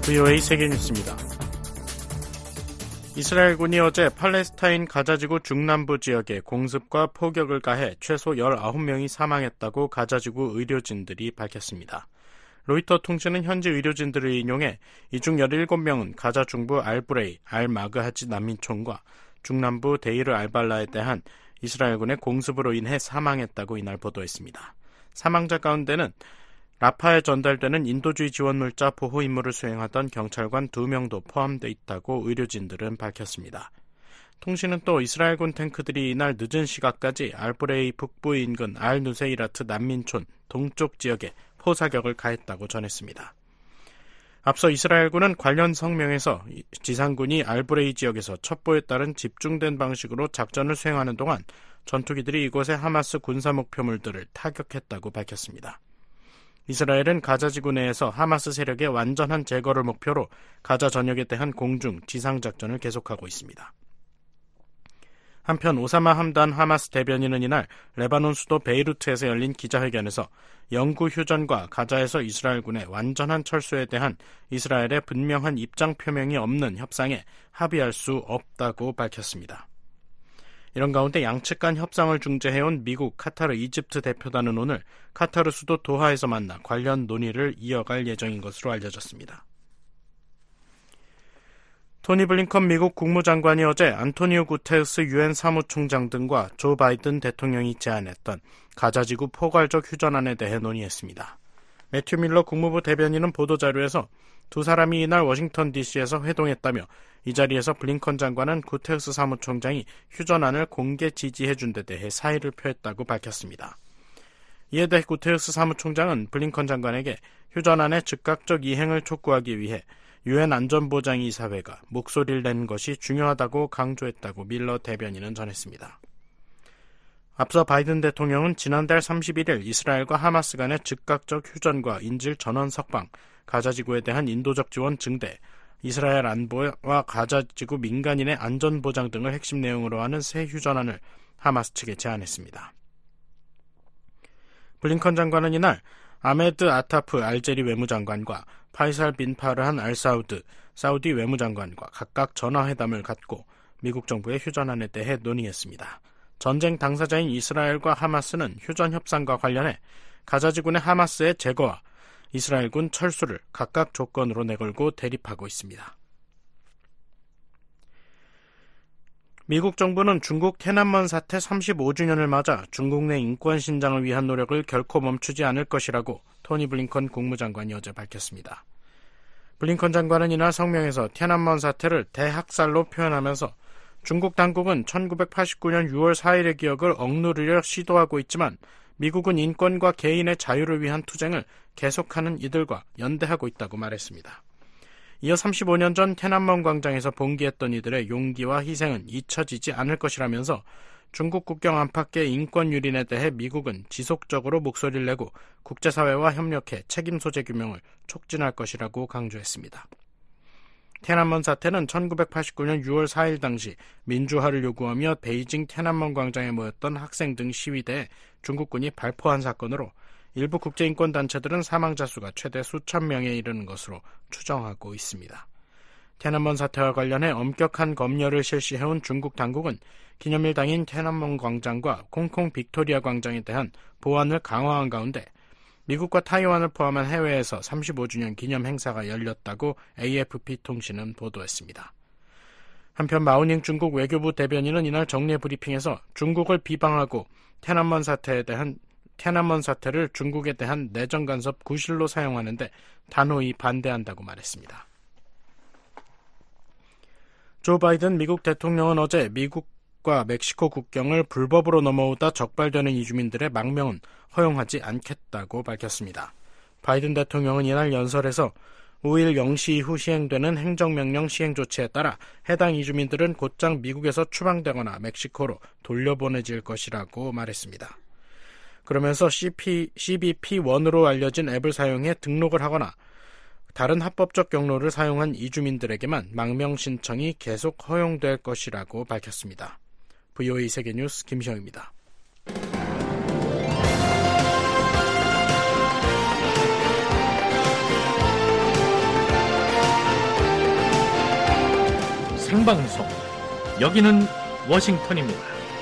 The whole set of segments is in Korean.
VOA 세계뉴스입니다. 이스라엘군이 어제 팔레스타인 가자지구 중남부 지역에 공습과 포격을 가해 최소 19명이 사망했다고 가자지구 의료진들이 밝혔습니다. 로이터 통신은 현지 의료진들을 인용해 이 중 17명은 가자 중부 알브레이, 알마그하지 난민촌과 중남부 데이르 알발라에 대한 이스라엘군의 공습으로 인해 사망했다고 이날 보도했습니다. 사망자 가운데는 라파에 전달되는 인도주의 지원 물자 보호 임무를 수행하던 경찰관 2명도 포함되어 있다고 의료진들은 밝혔습니다. 통신은 또 이스라엘군 탱크들이 이날 늦은 시각까지 알브레이 북부 인근 알-누세이라트 난민촌 동쪽 지역에 포사격을 가했다고 전했습니다. 앞서 이스라엘군은 관련 성명에서 지상군이 알브레이 지역에서 첩보에 따른 집중된 방식으로 작전을 수행하는 동안 전투기들이 이곳의 하마스 군사 목표물들을 타격했다고 밝혔습니다. 이스라엘은 가자지구 내에서 하마스 세력의 완전한 제거를 목표로 가자 전역에 대한 공중, 지상작전을 계속하고 있습니다. 한편 오사마 함단 하마스 대변인은 이날 레바논 수도 베이루트에서 열린 기자회견에서 영구 휴전과 가자에서 이스라엘군의 완전한 철수에 대한 이스라엘의 분명한 입장 표명이 없는 협상에 합의할 수 없다고 밝혔습니다. 이런 가운데 양측 간 협상을 중재해온 미국, 카타르, 이집트 대표단은 오늘 카타르 수도 도하에서 만나 관련 논의를 이어갈 예정인 것으로 알려졌습니다. 토니 블링컨 미국 국무장관이 어제 안토니오 구테르스 유엔 사무총장 등과 조 바이든 대통령이 제안했던 가자지구 포괄적 휴전안에 대해 논의했습니다. 매튜 밀러 국무부 대변인은 보도자료에서 두 사람이 이날 워싱턴 DC에서 회동했다며 이 자리에서 블링컨 장관은 구테르스 사무총장이 휴전안을 공개 지지해준 데 대해 사의를 표했다고 밝혔습니다. 이에 대해 구테르스 사무총장은 블링컨 장관에게 휴전안의 즉각적 이행을 촉구하기 위해 유엔 안전보장이사회가 목소리를 낸 것이 중요하다고 강조했다고 밀러 대변인은 전했습니다. 앞서 바이든 대통령은 지난달 31일 이스라엘과 하마스 간의 즉각적 휴전과 인질 전원 석방, 가자지구에 대한 인도적 지원 증대, 이스라엘 안보와 가자지구 민간인의 안전보장 등을 핵심 내용으로 하는 새 휴전안을 하마스 측에 제안했습니다. 블링컨 장관은 이날 아메드 아타프 알제리 외무장관과 파이살 빈 파르한 알사우드 사우디 외무장관과 각각 전화회담을 갖고 미국 정부의 휴전안에 대해 논의했습니다. 전쟁 당사자인 이스라엘과 하마스는 휴전 협상과 관련해 가자지구 내 하마스의 제거와 이스라엘군 철수를 각각 조건으로 내걸고 대립하고 있습니다. 미국 정부는 중국天安문 사태 35주년을 맞아 중국 내 인권 신장을 위한 노력을 결코 멈추지 않을 것이라고 토니 블링컨 국무장관이 어제 밝혔습니다. 블링컨 장관은 이날 성명에서天安문 사태를 대학살로 표현하면서 중국 당국은 1989년 6월 4일의 기억을 억누르려 시도하고 있지만 미국은 인권과 개인의 자유를 위한 투쟁을 계속하는 이들과 연대하고 있다고 말했습니다. 이어 35년 전天安문 광장에서 봉기했던 이들의 용기와 희생은 잊혀지지 않을 것이라면서 중국 국경 안팎의 인권 유린에 대해 미국은 지속적으로 목소리를 내고 국제사회와 협력해 책임 소재 규명을 촉진할 것이라고 강조했습니다.天安문 사태는 1989년 6월 4일 당시 민주화를 요구하며 베이징天安문 광장에 모였던 학생 등 시위대에 중국군이 발포한 사건으로 일부 국제인권단체들은 사망자 수가 최대 수천 명에 이르는 것으로 추정하고 있습니다.天安문 사태와 관련해 엄격한 검열을 실시해온 중국 당국은 기념일 당인天安문 광장과 홍콩 빅토리아 광장에 대한 보안을 강화한 가운데 미국과 타이완을 포함한 해외에서 35주년 기념 행사가 열렸다고 AFP 통신은 보도했습니다. 한편 마오닝 중국 외교부 대변인은 이날 정례 브리핑에서 중국을 비방하고天安문 사태를 중국에 대한 내정 간섭 구실로 사용하는데 단호히 반대한다고 말했습니다. 조 바이든 미국 대통령은 어제 미국과 멕시코 국경을 불법으로 넘어오다 적발되는 이주민들의 망명은 허용하지 않겠다고 밝혔습니다. 바이든 대통령은 이날 연설에서 5일 0시 이후 시행되는 행정명령 시행 조치에 따라 해당 이주민들은 곧장 미국에서 추방되거나 멕시코로 돌려보내질 것이라고 말했습니다. 그러면서 CBP1으로 알려진 앱을 사용해 등록을 하거나 다른 합법적 경로를 사용한 이주민들에게만 망명 신청이 계속 허용될 것이라고 밝혔습니다. VOA 세계뉴스 김시영입니다. 생방송. 여기는 워싱턴입니다.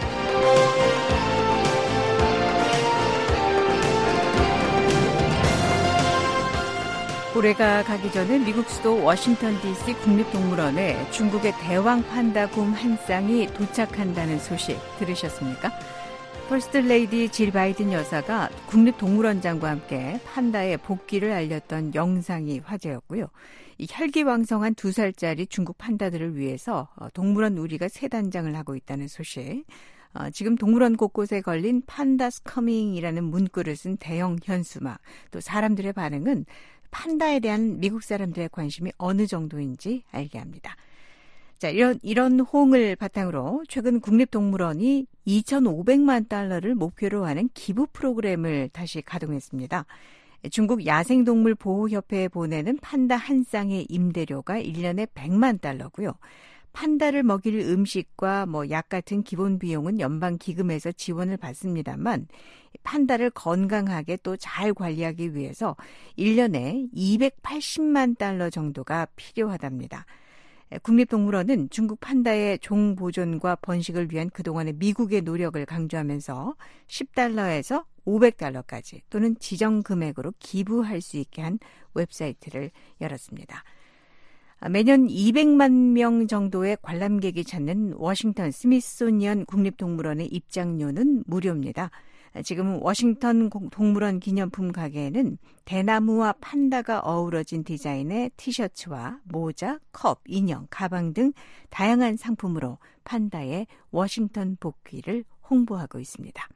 올해가 가기 전에 미국 수도 워싱턴 DC 국립동물원에 중국의 대왕 판다 곰 한 쌍이 도착한다는 소식 들으셨습니까? 퍼스트 레이디 질 바이든 여사가 국립동물원장과 함께 판다의 복귀를 알렸던 영상이 화제였고요. 이 혈기왕성한 2살짜리 중국 판다들을 위해서 동물원 우리가 새 단장을 하고 있다는 소식. 지금 동물원 곳곳에 걸린 판다's coming이라는 문구를 쓴 대형 현수막, 또 사람들의 반응은 판다에 대한 미국 사람들의 관심이 어느 정도인지 알게 합니다. 자, 이런 호응을 바탕으로 최근 국립동물원이 2,500만 달러를 목표로 하는 기부 프로그램을 다시 가동했습니다. 중국 야생동물보호협회에 보내는 판다 한 쌍의 임대료가 1년에 100만 달러고요. 판다를 먹일 음식과 약 같은 기본 비용은 연방 기금에서 지원을 받습니다만 판다를 건강하게 또 잘 관리하기 위해서 1년에 280만 달러 정도가 필요하답니다. 국립동물원은 중국 판다의 종 보존과 번식을 위한 그동안의 미국의 노력을 강조하면서 10달러에서 500달러까지 또는 지정 금액으로 기부할 수 있게 한 웹사이트를 열었습니다. 매년 200만 명 정도의 관람객이 찾는 워싱턴 스미소니언 국립동물원의 입장료는 무료입니다. 지금 워싱턴 동물원 기념품 가게에는 대나무와 판다가 어우러진 디자인의 티셔츠와 모자, 컵, 인형, 가방 등 다양한 상품으로 판다의 워싱턴 복귀를 홍보하고 있습니다.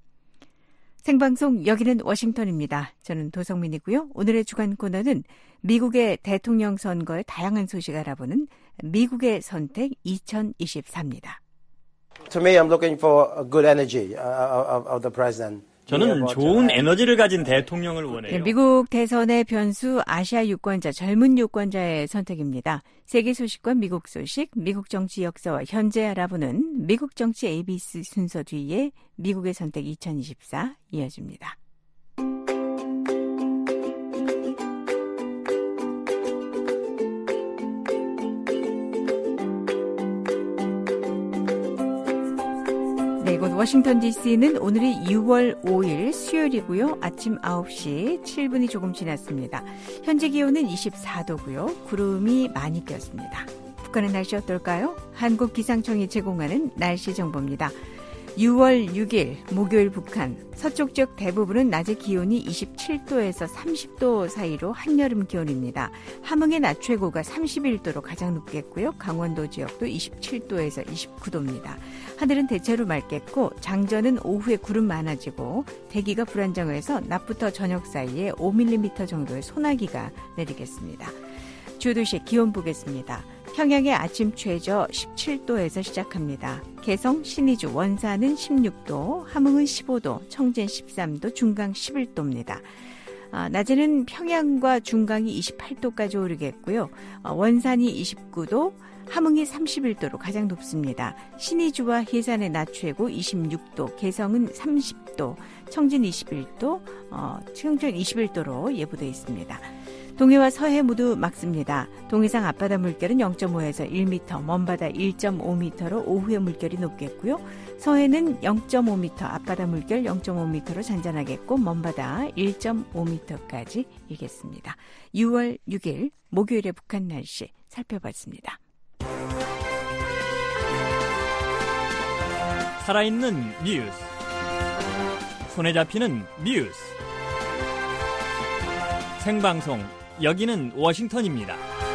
생방송 여기는 워싱턴입니다. 저는 도성민이고요. 오늘의 주간 코너는 미국의 대통령 선거의 다양한 소식 알아보는 미국의 선택 2024입니다. To me, I'm looking for a good energy of the president. 저는 좋은 에너지를 가진 대통령을 원해요. 미국 대선의 변수 아시아 유권자, 젊은 유권자의 선택입니다. 세계 소식과 미국 소식, 미국 정치 역사와 현재 알아보는 미국 정치 ABC 순서 뒤에 미국의 선택 2024 이어집니다. 이곳 워싱턴 DC는 오늘이 6월 5일 수요일이고요. 아침 9시 7분이 조금 지났습니다. 현재 기온은 24도고요. 구름이 많이 꼈습니다. 북한의 날씨 어떨까요? 한국기상청이 제공하는 날씨 정보입니다. 6월 6일 목요일 북한 서쪽 지역 대부분은 낮의 기온이 27도에서 30도 사이로 한여름 기온입니다. 함흥의 낮 최고가 31도로 가장 높겠고요. 강원도 지역도 27도에서 29도입니다. 하늘은 대체로 맑겠고 장전은 오후에 구름 많아지고 대기가 불안정해서 낮부터 저녁 사이에 5mm 정도의 소나기가 내리겠습니다. 주도시 기온 보겠습니다. 평양의 아침 최저 17도에서 시작합니다. 개성, 신의주, 원산은 16도, 함흥은 15도, 청진 13도, 중강 11도입니다. 낮에는 평양과 중강이 28도까지 오르겠고요. 원산이 29도, 함흥이 31도로 가장 높습니다. 신의주와 해산의 낮 최고 26도, 개성은 30도, 청진 21도, 청진 21도로 예보되어 있습니다. 동해와 서해 모두 맑습니다. 동해상 앞바다 물결은 0.5에서 1m, 먼바다 1.5m로 오후에 물결이 높겠고요. 서해는 0.5m, 앞바다 물결 0.5m로 잔잔하겠고 먼바다 1.5m까지 일겠습니다. 6월 6일 목요일의 북한 날씨 살펴봤습니다. 살아있는 뉴스, 손에 잡히는 뉴스, 생방송 여기는 워싱턴입니다.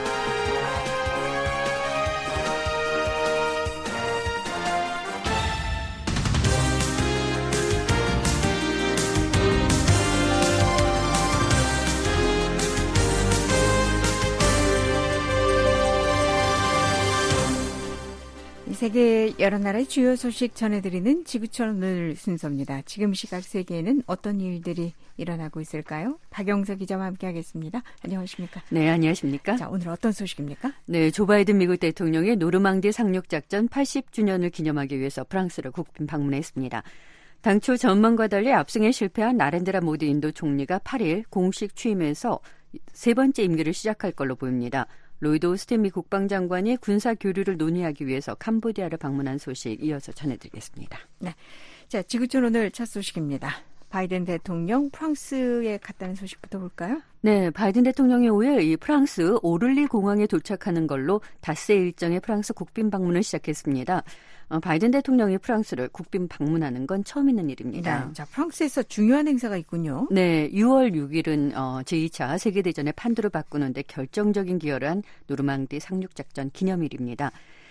세계 여러 나라의 주요 소식 전해드리는 지구촌을 순서입니다. 지금 시각 세계에는 어떤 일들이 일어나고 있을까요? 박영서 기자와 함께하겠습니다. 안녕하십니까? 네, 안녕하십니까? 자, 오늘 어떤 소식입니까? 네, 조 바이든 미국 대통령의 노르망디 상륙작전 80주년을 기념하기 위해서 프랑스를 국빈 방문했습니다. 당초 전망과 달리 압승에 실패한 나렌드라 모디 인도 총리가 8일 공식 취임해서 세 번째 임기를 시작할 걸로 보입니다. 로이드 오스틴 미 국방장관이 군사 교류를 논의하기 위해서 캄보디아를 방문한 소식 이어서 전해드리겠습니다. 네, 자 지구촌 오늘 첫 소식입니다. 바이든 대통령 프랑스에 갔다는 소식부터 볼까요? 네, 바이든 대통령이 5일 이 프랑스 오를리 공항에 도착하는 걸로 닷새 일정의 프랑스 국빈 방문을 시작했습니다. 바이든 대통령이 프랑스를 국빈 방문하는 건 처음 있는 일입니다. 네, 자, 프랑스에서 중요한 행사가 있군요. 네, 6월 6일은 제2차 세계대전의 판도를 바꾸는데 결정적인 기여를 한 노르망디 상륙작전 기념일입니다.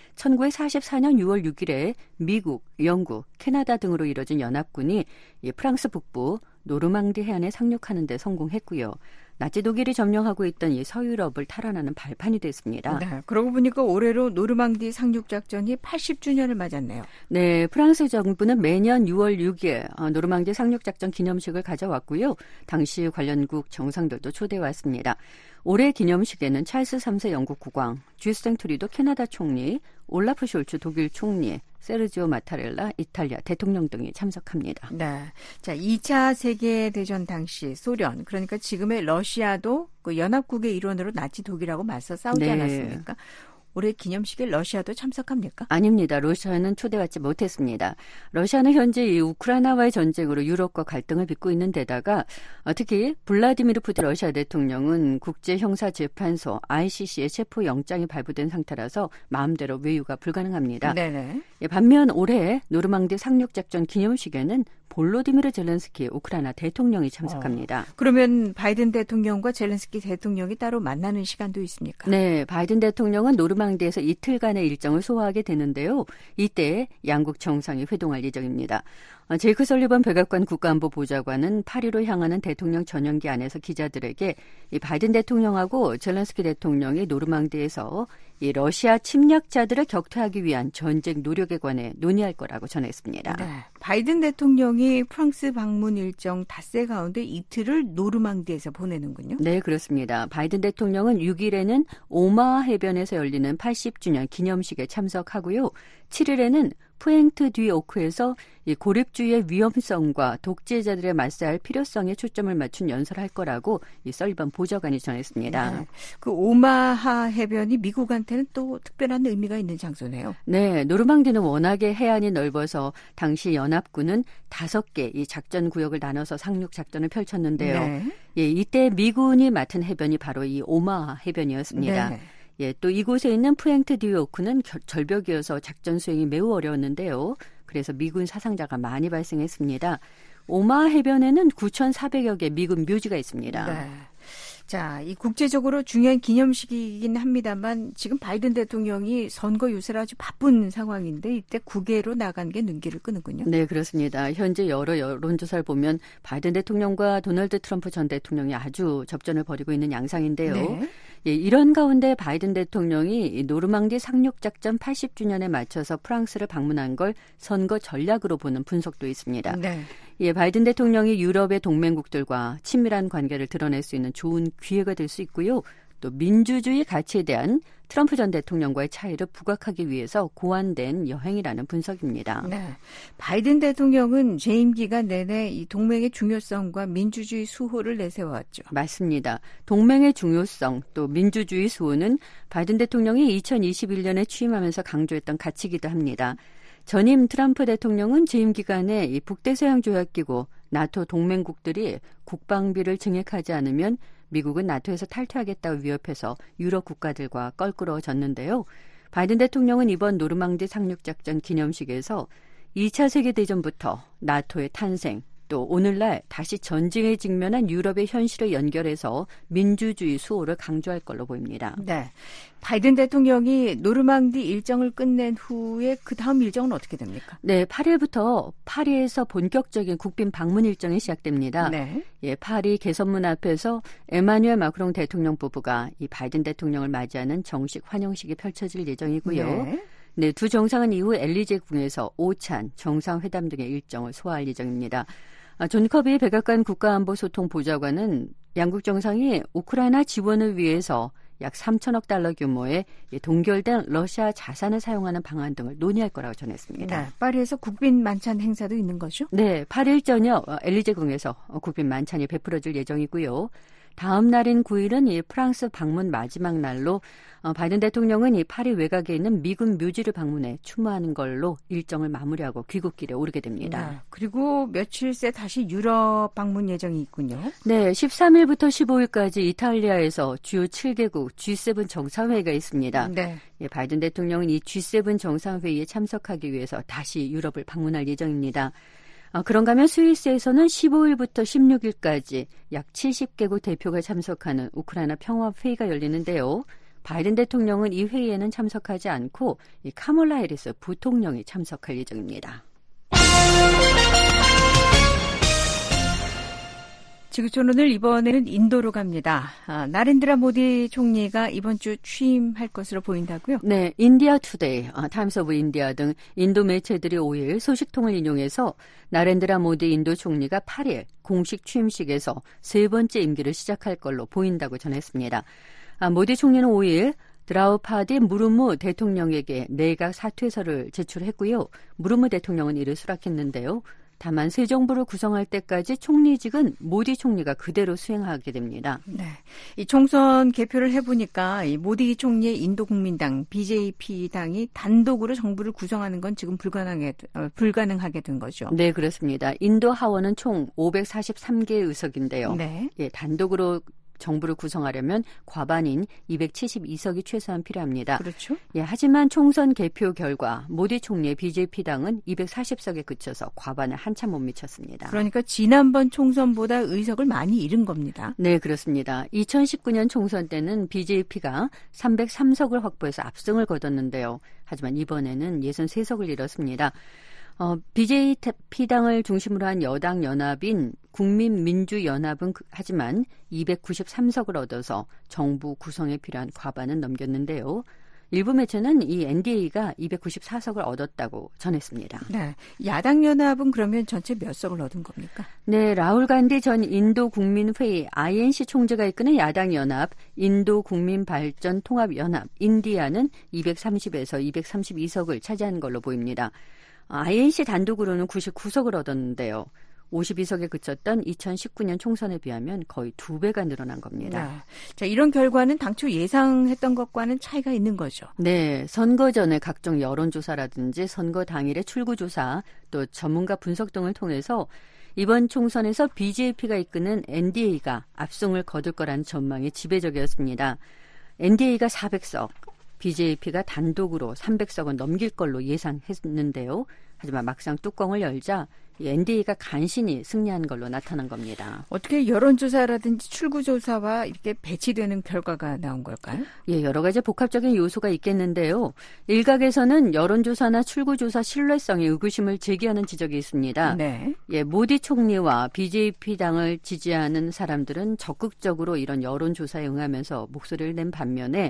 1944년 6월 6일에 미국, 영국, 캐나다 등으로 이뤄진 연합군이 프랑스 북부 노르망디 해안에 상륙하는 데 성공했고요. 나치 독일이 점령하고 있던 이 서유럽을 탈환하는 발판이 됐습니다. 네, 그러고 보니까 올해로 노르망디 상륙작전이 80주년을 맞았네요. 네, 프랑스 정부는 매년 6월 6일 노르망디 상륙작전 기념식을 가져왔고요. 당시 관련국 정상들도 초대해왔습니다. 올해 기념식에는 찰스 3세 영국 국왕, 주스탱 트루도 캐나다 총리, 올라프 숄츠 독일 총리, 세르지오 마타렐라 이탈리아 대통령 등이 참석합니다. 네, 자 2차 세계대전 당시 소련, 그러니까 지금의 러시아도 그 연합국의 일원으로 나치 독일하고 맞서 싸우지 네. 않았습니까? 올해 기념식에 러시아도 참석합니까? 아닙니다. 러시아는 초대받지 못했습니다. 러시아는 현재 이 우크라이나와의 전쟁으로 유럽과 갈등을 빚고 있는 데다가 특히 블라디미르 푸틴 러시아 대통령은 국제형사재판소 ICC의 체포영장이 발부된 상태라서 마음대로 외유가 불가능합니다. 네네. 반면 올해 노르망디 상륙작전 기념식에는 볼로디미르 젤렌스키 우크라이나 대통령이 참석합니다. 그러면 바이든 대통령과 젤렌스키 대통령이 따로 만나는 시간도 있습니까? 네, 바이든 대통령은 노르망디에서 이틀간의 일정을 소화하게 되는데요. 이때 양국 정상이 회동할 예정입니다. 제이크 설리번 백악관 국가안보보좌관은 파리로 향하는 대통령 전용기 안에서 기자들에게 이 바이든 대통령하고 젤렌스키 대통령이 노르망디에서 이 러시아 침략자들을 격퇴하기 위한 전쟁 노력에 관해 논의할 거라고 전했습니다. 네, 바이든 대통령이 프랑스 방문 일정 닷새 가운데 이틀을 노르망디에서 보내는군요. 네, 그렇습니다. 바이든 대통령은 6일에는 오마하 해변에서 열리는 80주년 기념식에 참석하고요. 7일에는 푸엥트 듀 오크에서 이 고립주의의 위험성과 독재자들의 맞서야 할 필요성에 초점을 맞춘 연설을 할 거라고 이 설리번 보좌관이 전했습니다. 네, 그 오마하 해변이 미국한테는 또 특별한 의미가 있는 장소네요. 네, 노르망디는 워낙에 해안이 넓어서 당시 연합군은 5개 이 작전 구역을 나눠서 상륙 작전을 펼쳤는데요. 네. 예, 이때 미군이 맡은 해변이 바로 이 오마하 해변이었습니다. 네. 예, 또 이곳에 있는 푸엥트 듀 오크는 절벽이어서 작전 수행이 매우 어려웠는데요. 그래서 미군 사상자가 많이 발생했습니다. 오마하 해변에는 9,400여 개 미군 묘지가 있습니다. 네. 자, 이 국제적으로 중요한 기념식이긴 합니다만 지금 바이든 대통령이 선거 유세를 아주 바쁜 상황인데 이때 국외로 나간 게 눈길을 끄는군요. 네, 그렇습니다. 현재 여러 여론조사를 보면 바이든 대통령과 도널드 트럼프 전 대통령이 아주 접전을 벌이고 있는 양상인데요. 네. 예, 이런 가운데 바이든 대통령이 노르망디 상륙작전 80주년에 맞춰서 프랑스를 방문한 걸 선거 전략으로 보는 분석도 있습니다. 네. 예, 바이든 대통령이 유럽의 동맹국들과 친밀한 관계를 드러낼 수 있는 좋은 기회가 될 수 있고요. 또 민주주의 가치에 대한 트럼프 전 대통령과의 차이를 부각하기 위해서 고안된 여행이라는 분석입니다. 네. 바이든 대통령은 재임 기간 내내 이 동맹의 중요성과 민주주의 수호를 내세워왔죠. 맞습니다. 동맹의 중요성 또 민주주의 수호는 바이든 대통령이 2021년에 취임하면서 강조했던 가치이기도 합니다. 전임 트럼프 대통령은 재임 기간에 이 북대서양 조약기구 나토 동맹국들이 국방비를 증액하지 않으면 미국은 나토에서 탈퇴하겠다고 위협해서 유럽 국가들과 껄끄러워졌는데요. 바이든 대통령은 이번 노르망디 상륙작전 기념식에서 2차 세계대전부터 나토의 탄생, 또 오늘날 다시 전쟁에 직면한 유럽의 현실을 연결해서 민주주의 수호를 강조할 걸로 보입니다. 네. 바이든 대통령이 노르망디 일정을 끝낸 후에 그 다음 일정은 어떻게 됩니까? 네, 8일부터 파리에서 본격적인 국빈 방문 일정이 시작됩니다. 네. 예, 파리 개선문 앞에서 에마뉴엘 마크롱 대통령 부부가 이 바이든 대통령을 맞이하는 정식 환영식이 펼쳐질 예정이고요. 네. 네, 두 정상은 이후 엘리제 궁에서 오찬, 정상회담 등의 일정을 소화할 예정입니다. 존 커비 백악관 국가안보소통보좌관은 양국 정상이 우크라이나 지원을 위해서 약 3천억 달러 규모의 동결된 러시아 자산을 사용하는 방안 등을 논의할 거라고 전했습니다. 네, 파리에서 국빈 만찬 행사도 있는 거죠? 네, 8일 저녁 엘리제 궁에서 국빈 만찬이 베풀어질 예정이고요. 다음 날인 9일은 이 프랑스 방문 마지막 날로 바이든 대통령은 이 파리 외곽에 있는 미군 묘지를 방문해 추모하는 걸로 일정을 마무리하고 귀국길에 오르게 됩니다. 네, 그리고 며칠 새 다시 유럽 방문 예정이 있군요. 네, 13일부터 15일까지 이탈리아에서 주요 7개국 G7 정상회의가 있습니다. 네. 예, 바이든 대통령은 이 G7 정상회의에 참석하기 위해서 다시 유럽을 방문할 예정입니다. 그런가 하면 스위스에서는 15일부터 16일까지 약 70개국 대표가 참석하는 우크라이나 평화회의가 열리는데요. 바이든 대통령은 이 회의에는 참석하지 않고 이 카몰라 해리스 부통령이 참석할 예정입니다. 지구촌론을 이번에는 인도로 갑니다. 나렌드라 모디 총리가 이번 주 취임할 것으로 보인다고요? 네, 인디아 투데이, 타임스 오브 인디아 등 인도 매체들이 5일 소식통을 인용해서 나렌드라 모디 인도 총리가 8일 공식 취임식에서 세 번째 임기를 시작할 걸로 보인다고 전했습니다. 모디 총리는 5일 드라우파디 무르무 대통령에게 내각 사퇴서를 제출했고요. 무르무 대통령은 이를 수락했는데요. 다만 새 정부를 구성할 때까지 총리직은 모디 총리가 그대로 수행하게 됩니다. 네, 이 총선 개표를 해보니까 이 모디 총리의 인도 국민당 BJP 당이 단독으로 정부를 구성하는 건 지금 불가능하게 된 거죠. 네, 그렇습니다. 인도 하원은 총 543개의 의석인데요. 네. 예, 단독으로 정부를 구성하려면 과반인 272석이 최소한 필요합니다. 그렇죠. 예, 하지만 총선 개표 결과 모디 총리의 BJP당은 240석에 그쳐서 과반을 한참 못 미쳤습니다. 그러니까 지난번 총선보다 의석을 많이 잃은 겁니다. 네, 그렇습니다. 2019년 총선 때는 BJP가 303석을 확보해서 압승을 거뒀는데요. 하지만 이번에는 63석을 잃었습니다. BJP당을 중심으로 한 여당 연합인 국민민주연합은 하지만 293석을 얻어서 정부 구성에 필요한 과반은 넘겼는데요. 일부 매체는 이 NDA가 294석을 얻었다고 전했습니다. 네, 야당연합은 그러면 전체 몇 석을 얻은 겁니까? 네, 라울 간디 전 인도국민회의 INC 총재가 이끄는 야당연합 인도국민발전통합연합 인디아는 230에서 232석을 차지한 걸로 보입니다. INC 단독으로는 99석을 얻었는데요. 52석에 그쳤던 2019년 총선에 비하면 거의 2배가 늘어난 겁니다. 네. 자, 이런 결과는 당초 예상했던 것과는 차이가 있는 거죠. 네, 선거 전에 각종 여론조사라든지 선거 당일의 출구조사 또 전문가 분석 등을 통해서 이번 총선에서 BJP가 이끄는 NDA가 압승을 거둘 거라는 전망이 지배적이었습니다. NDA가 400석, BJP가 단독으로 300석은 넘길 걸로 예상했는데요. 하지만 막상 뚜껑을 열자 NDA가 간신히 승리한 걸로 나타난 겁니다. 어떻게 여론조사라든지 출구조사와 이렇게 배치되는 결과가 나온 걸까요? 예, 여러 가지 복합적인 요소가 있겠는데요. 일각에서는 여론조사나 출구조사 신뢰성에 의구심을 제기하는 지적이 있습니다. 네. 예, 모디 총리와 BJP 당을 지지하는 사람들은 적극적으로 이런 여론조사에 응하면서 목소리를 낸 반면에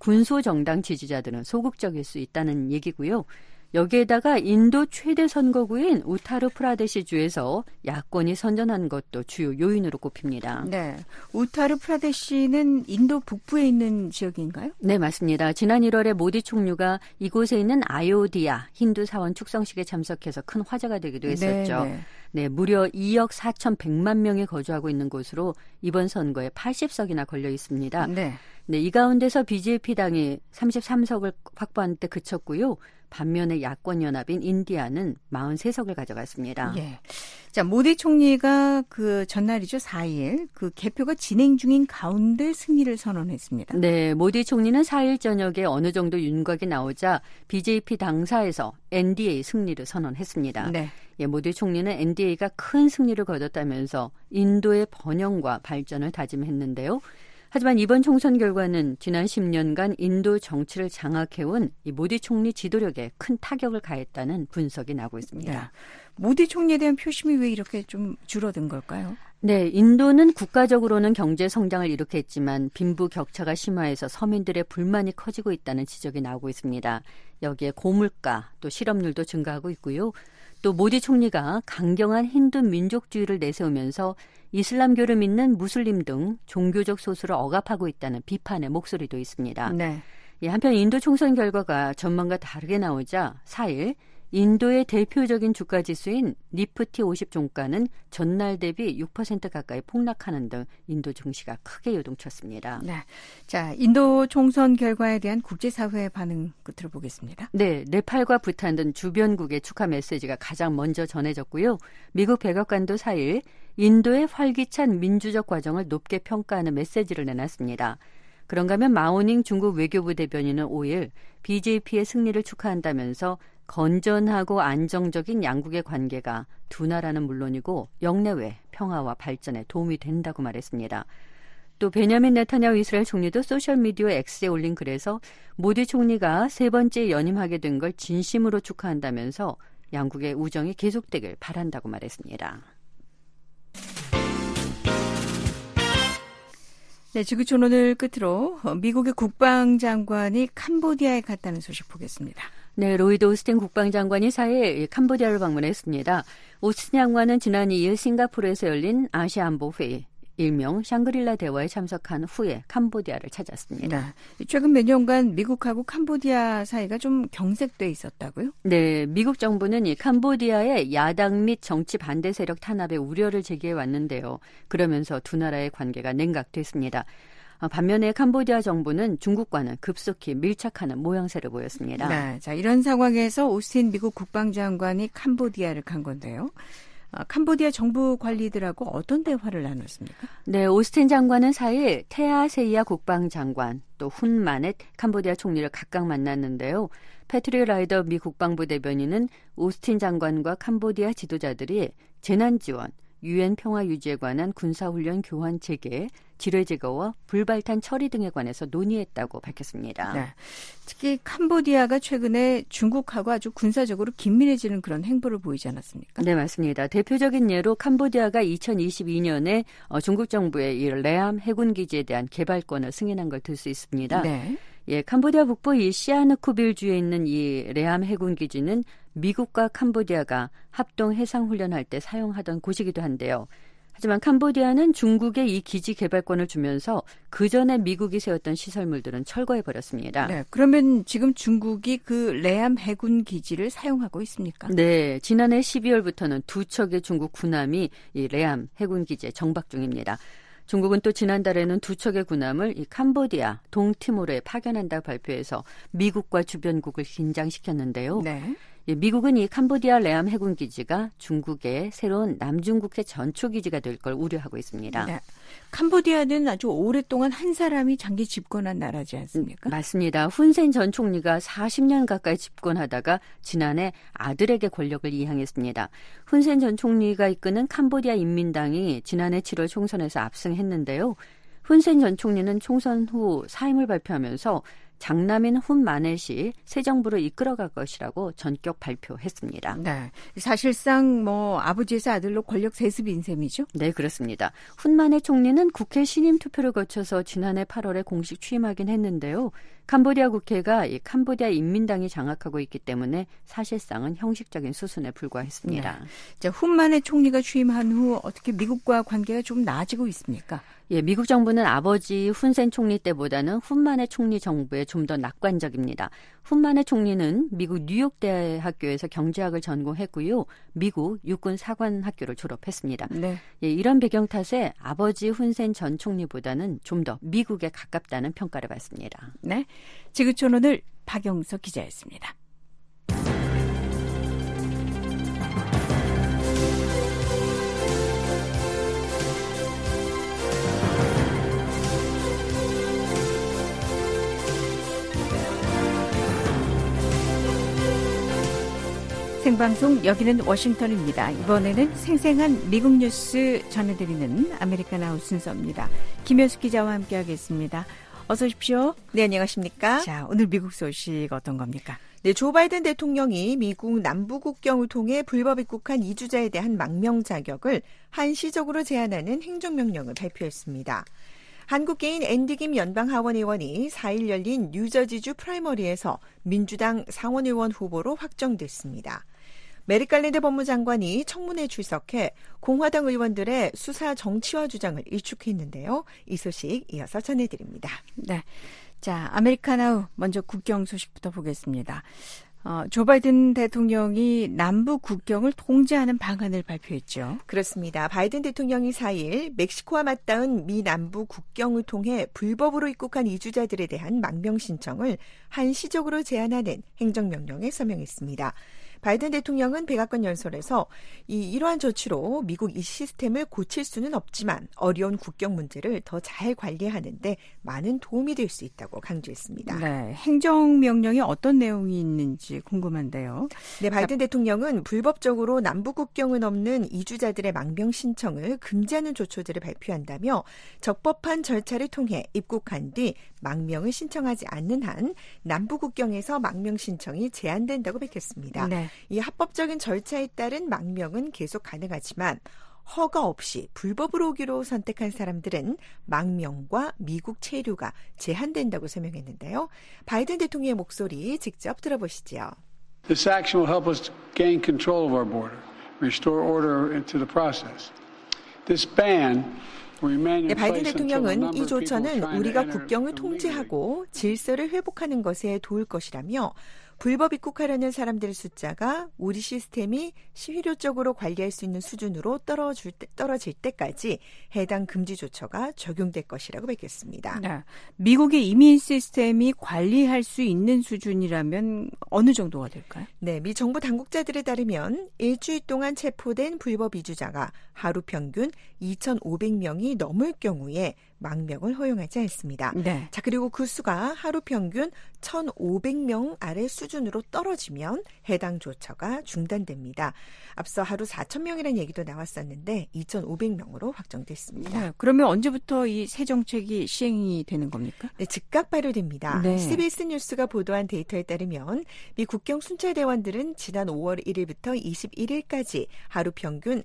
군소정당 지지자들은 소극적일 수 있다는 얘기고요. 여기에다가 인도 최대 선거구인 우타르 프라데시주에서 야권이 선전한 것도 주요 요인으로 꼽힙니다. 네, 우타르 프라데시는 인도 북부에 있는 지역인가요? 네, 맞습니다. 지난 1월에 모디 총리가 이곳에 있는 아요디아 힌두 사원 축성식에 참석해서 큰 화제가 되기도 했었죠. 네, 무려 2억 4,100만 명이 거주하고 있는 곳으로 이번 선거에 80석이나 걸려 있습니다. 네. 네, 이 가운데서 BJP당이 33석을 확보한 데 그쳤고요. 반면에 야권연합인 인디아는 43석을 가져갔습니다. 예. 자, 모디 총리가 그 전날이죠, 4일. 그 개표가 진행 중인 가운데 승리를 선언했습니다. 네, 모디 총리는 4일 저녁에 어느 정도 윤곽이 나오자 BJP 당사에서 NDA 승리를 선언했습니다. 네. 예, 모디 총리는 NDA가 큰 승리를 거뒀다면서 인도의 번영과 발전을 다짐했는데요. 하지만 이번 총선 결과는 지난 10년간 인도 정치를 장악해온 이 모디 총리 지도력에 큰 타격을 가했다는 분석이 나오고 있습니다. 네. 모디 총리에 대한 표심이 왜 이렇게 좀 줄어든 걸까요? 네, 인도는 국가적으로는 경제 성장을 이룩 했지만 빈부 격차가 심화해서 서민들의 불만이 커지고 있다는 지적이 나오고 있습니다. 여기에 고물가, 또 실업률도 증가하고 있고요. 또 모디 총리가 강경한 힌두 민족주의를 내세우면서 이슬람교를 믿는 무슬림 등 종교적 소수를 억압하고 있다는 비판의 목소리도 있습니다. 네. 예, 한편 인도 총선 결과가 전망과 다르게 나오자 4일 인도의 대표적인 주가 지수인 니프티 50 종가는 전날 대비 6% 가까이 폭락하는 등 인도 증시가 크게 요동쳤습니다. 네. 자, 인도 총선 결과에 대한 국제사회의 반응 들어보겠습니다. 네, 네팔과 부탄 등 주변국의 축하 메시지가 가장 먼저 전해졌고요. 미국 백악관도 4일 인도의 활기찬 민주적 과정을 높게 평가하는 메시지를 내놨습니다. 그런가 하면 마오닝 중국 외교부 대변인은 5일 BJP의 승리를 축하한다면서 건전하고 안정적인 양국의 관계가 두 나라는 물론이고 영내외 평화와 발전에 도움이 된다고 말했습니다. 또 베냐민 네타냐후 이스라엘 총리도 소셜미디어 X에 올린 글에서 모디 총리가 세 번째 연임하게 된 걸 진심으로 축하한다면서 양국의 우정이 계속되길 바란다고 말했습니다. 네, 지구촌 오늘 끝으로 미국의 국방장관이 캄보디아에 갔다는 소식 보겠습니다. 네, 로이드 오스틴 국방장관이 4일 캄보디아를 방문했습니다. 오스틴 장관은 지난 2일 싱가포르에서 열린 아시아안보회의, 일명 샹그릴라 대화에 참석한 후에 캄보디아를 찾았습니다. 네, 최근 몇 년간 미국하고 캄보디아 사이가 좀 경색돼 있었다고요? 네, 미국 정부는 이 캄보디아의 야당 및 정치 반대 세력 탄압에 우려를 제기해 왔는데요. 그러면서 두 나라의 관계가 냉각됐습니다. 반면에 캄보디아 정부는 중국과는 급속히 밀착하는 모양새를 보였습니다. 네, 자, 이런 상황에서 오스틴 미국 국방장관이 캄보디아를 간 건데요. 캄보디아 정부 관리들하고 어떤 대화를 나눴습니까? 네, 오스틴 장관은 4일 테아세이아 국방장관 또 훈 마넷 캄보디아 총리를 각각 만났는데요. 패트리 라이더 미 국방부 대변인은 오스틴 장관과 캄보디아 지도자들이 재난지원, 유엔 평화 유지에 관한 군사훈련 교환 체계, 지뢰 제거와 불발탄 처리 등에 관해서 논의했다고 밝혔습니다. 네. 특히 캄보디아가 최근에 중국하고 아주 군사적으로 긴밀해지는 그런 행보를 보이지 않았습니까? 네, 맞습니다. 대표적인 예로 캄보디아가 2022년에 중국 정부의 이 레암 해군기지에 대한 개발권을 승인한 걸 들 수 있습니다. 네. 예, 캄보디아 북부 이 시아누쿠빌주에 있는 이 레암 해군기지는 미국과 캄보디아가 합동 해상훈련할 때 사용하던 곳이기도 한데요. 하지만 캄보디아는 중국에 이 기지 개발권을 주면서 그 전에 미국이 세웠던 시설물들은 철거해버렸습니다. 네, 그러면 지금 중국이 그 레암 해군 기지를 사용하고 있습니까? 네, 지난해 12월부터는 두 척의 중국 군함이 이 레암 해군 기지에 정박 중입니다. 중국은 또 지난달에는 두 척의 군함을 이 캄보디아, 동티모르에 파견한다고 발표해서 미국과 주변국을 긴장시켰는데요. 네. 미국은 이 캄보디아 레암 해군 기지가 중국의 새로운 남중국해 전초 기지가 될 걸 우려하고 있습니다. 네. 캄보디아는 아주 오랫동안 한 사람이 장기 집권한 나라지 않습니까? 맞습니다. 훈센 전 총리가 40년 가까이 집권하다가 지난해 아들에게 권력을 이양했습니다. 훈센 전 총리가 이끄는 캄보디아 인민당이 지난해 7월 총선에서 압승했는데요. 훈센 전 총리는 총선 후 사임을 발표하면서 장남인 훈 마넷이 새 정부를 이끌어갈 것이라고 전격 발표했습니다. 네, 사실상 아버지에서 아들로 권력 세습인 셈이죠? 네, 그렇습니다. 훈 마넷 총리는 국회 신임 투표를 거쳐서 지난해 8월에 공식 취임하긴 했는데요. 캄보디아 국회가 이 캄보디아 인민당이 장악하고 있기 때문에 사실상은 형식적인 수순에 불과했습니다. 네. 자, 훈 마넷 총리가 취임한 후 어떻게 미국과 관계가 좀 나아지고 있습니까? 예, 미국 정부는 아버지 훈센 총리 때보다는 훈 마넷 총리 정부에 좀 더 낙관적입니다. 훈 마넷 총리는 미국 뉴욕 대학교에서 경제학을 전공했고요. 미국 육군 사관 학교를 졸업했습니다. 네. 예, 이런 배경 탓에 아버지 훈센 전 총리보다는 좀 더 미국에 가깝다는 평가를 받습니다. 네, 지구촌 오늘 박영석 기자였습니다. 생방송 여기는 워싱턴입니다. 이번에는 생생한 미국 뉴스 전해드리는 아메리카나우 순서입니다. 김효숙 기자와 함께하겠습니다. 어서 오십시오. 네, 안녕하십니까? 자, 오늘 미국 소식 어떤 겁니까? 네, 조 바이든 대통령이 미국 남부 국경을 통해 불법 입국한 이주자에 대한 망명 자격을 한시적으로 제한하는 행정명령을 발표했습니다. 한국계인 앤디 김 연방하원 의원이 4일 열린 뉴저지주 프라이머리에서 민주당 상원의원 후보로 확정됐습니다. 메릭 갈랜드 법무장관이 청문회에 출석해 공화당 의원들의 수사 정치화 주장을 일축했는데요. 이 소식 이어서 전해드립니다. 네, 자, 아메리카나우 먼저 국경 소식부터 보겠습니다. 조 바이든 대통령이 남부 국경을 통제하는 방안을 발표했죠. 그렇습니다. 바이든 대통령이 4일 멕시코와 맞닿은 미 남부 국경을 통해 불법으로 입국한 이주자들에 대한 망명 신청을 한시적으로 제한하는 행정명령에 서명했습니다. 바이든 대통령은 백악관 연설에서 이러한 조치로 미국 이 시스템을 고칠 수는 없지만 어려운 국경 문제를 더 잘 관리하는 데 많은 도움이 될 수 있다고 강조했습니다. 네, 행정명령에 어떤 내용이 있는지 궁금한데요. 네, 바이든 대통령은 불법적으로 남부 국경을 넘는 이주자들의 망명 신청을 금지하는 조처들을 발표한다며 적법한 절차를 통해 입국한 뒤 망명을 신청하지 않는 한 남부 국경에서 망명 신청이 제한된다고 밝혔습니다. 네. 이 합법적인 절차에 따른 망명은 계속 가능하지만 허가 없이 불법으로 오기로 선택한 사람들은 망명과 미국 체류가 제한된다고 설명했는데요. 바이든 대통령의 목소리 직접 들어보시죠. This action will help us gain control of our border, restore order into the process. This ban 네, 바이든 대통령은 이 조처는 우리가 국경을 통제하고 질서를 회복하는 것에 도울 것이라며 불법 입국하려는 사람들의 숫자가 우리 시스템이 실효적으로 관리할 수 있는 수준으로 떨어질 때까지 해당 금지 조처가 적용될 것이라고 밝혔습니다. 네, 미국의 이민 시스템이 관리할 수 있는 수준이라면 어느 정도가 될까요? 네, 미 정부 당국자들에 따르면 일주일 동안 체포된 불법 이주자가 하루 평균 2,500명이 넘을 경우에 망명을 허용하지 않습니다. 네. 자, 그리고 그 수가 하루 평균 1,500명 아래 수준으로 떨어지면 해당 조처가 중단됩니다. 앞서 하루 4,000명이라는 얘기도 나왔었는데 2,500명으로 확정됐습니다. 네, 그러면 언제부터 이 새 정책이 시행이 되는 겁니까? 네, 즉각 발효됩니다. 네. CBS 뉴스가 보도한 데이터에 따르면 미 국경 순찰대원들은 지난 5월 1일부터 21일까지 하루 평균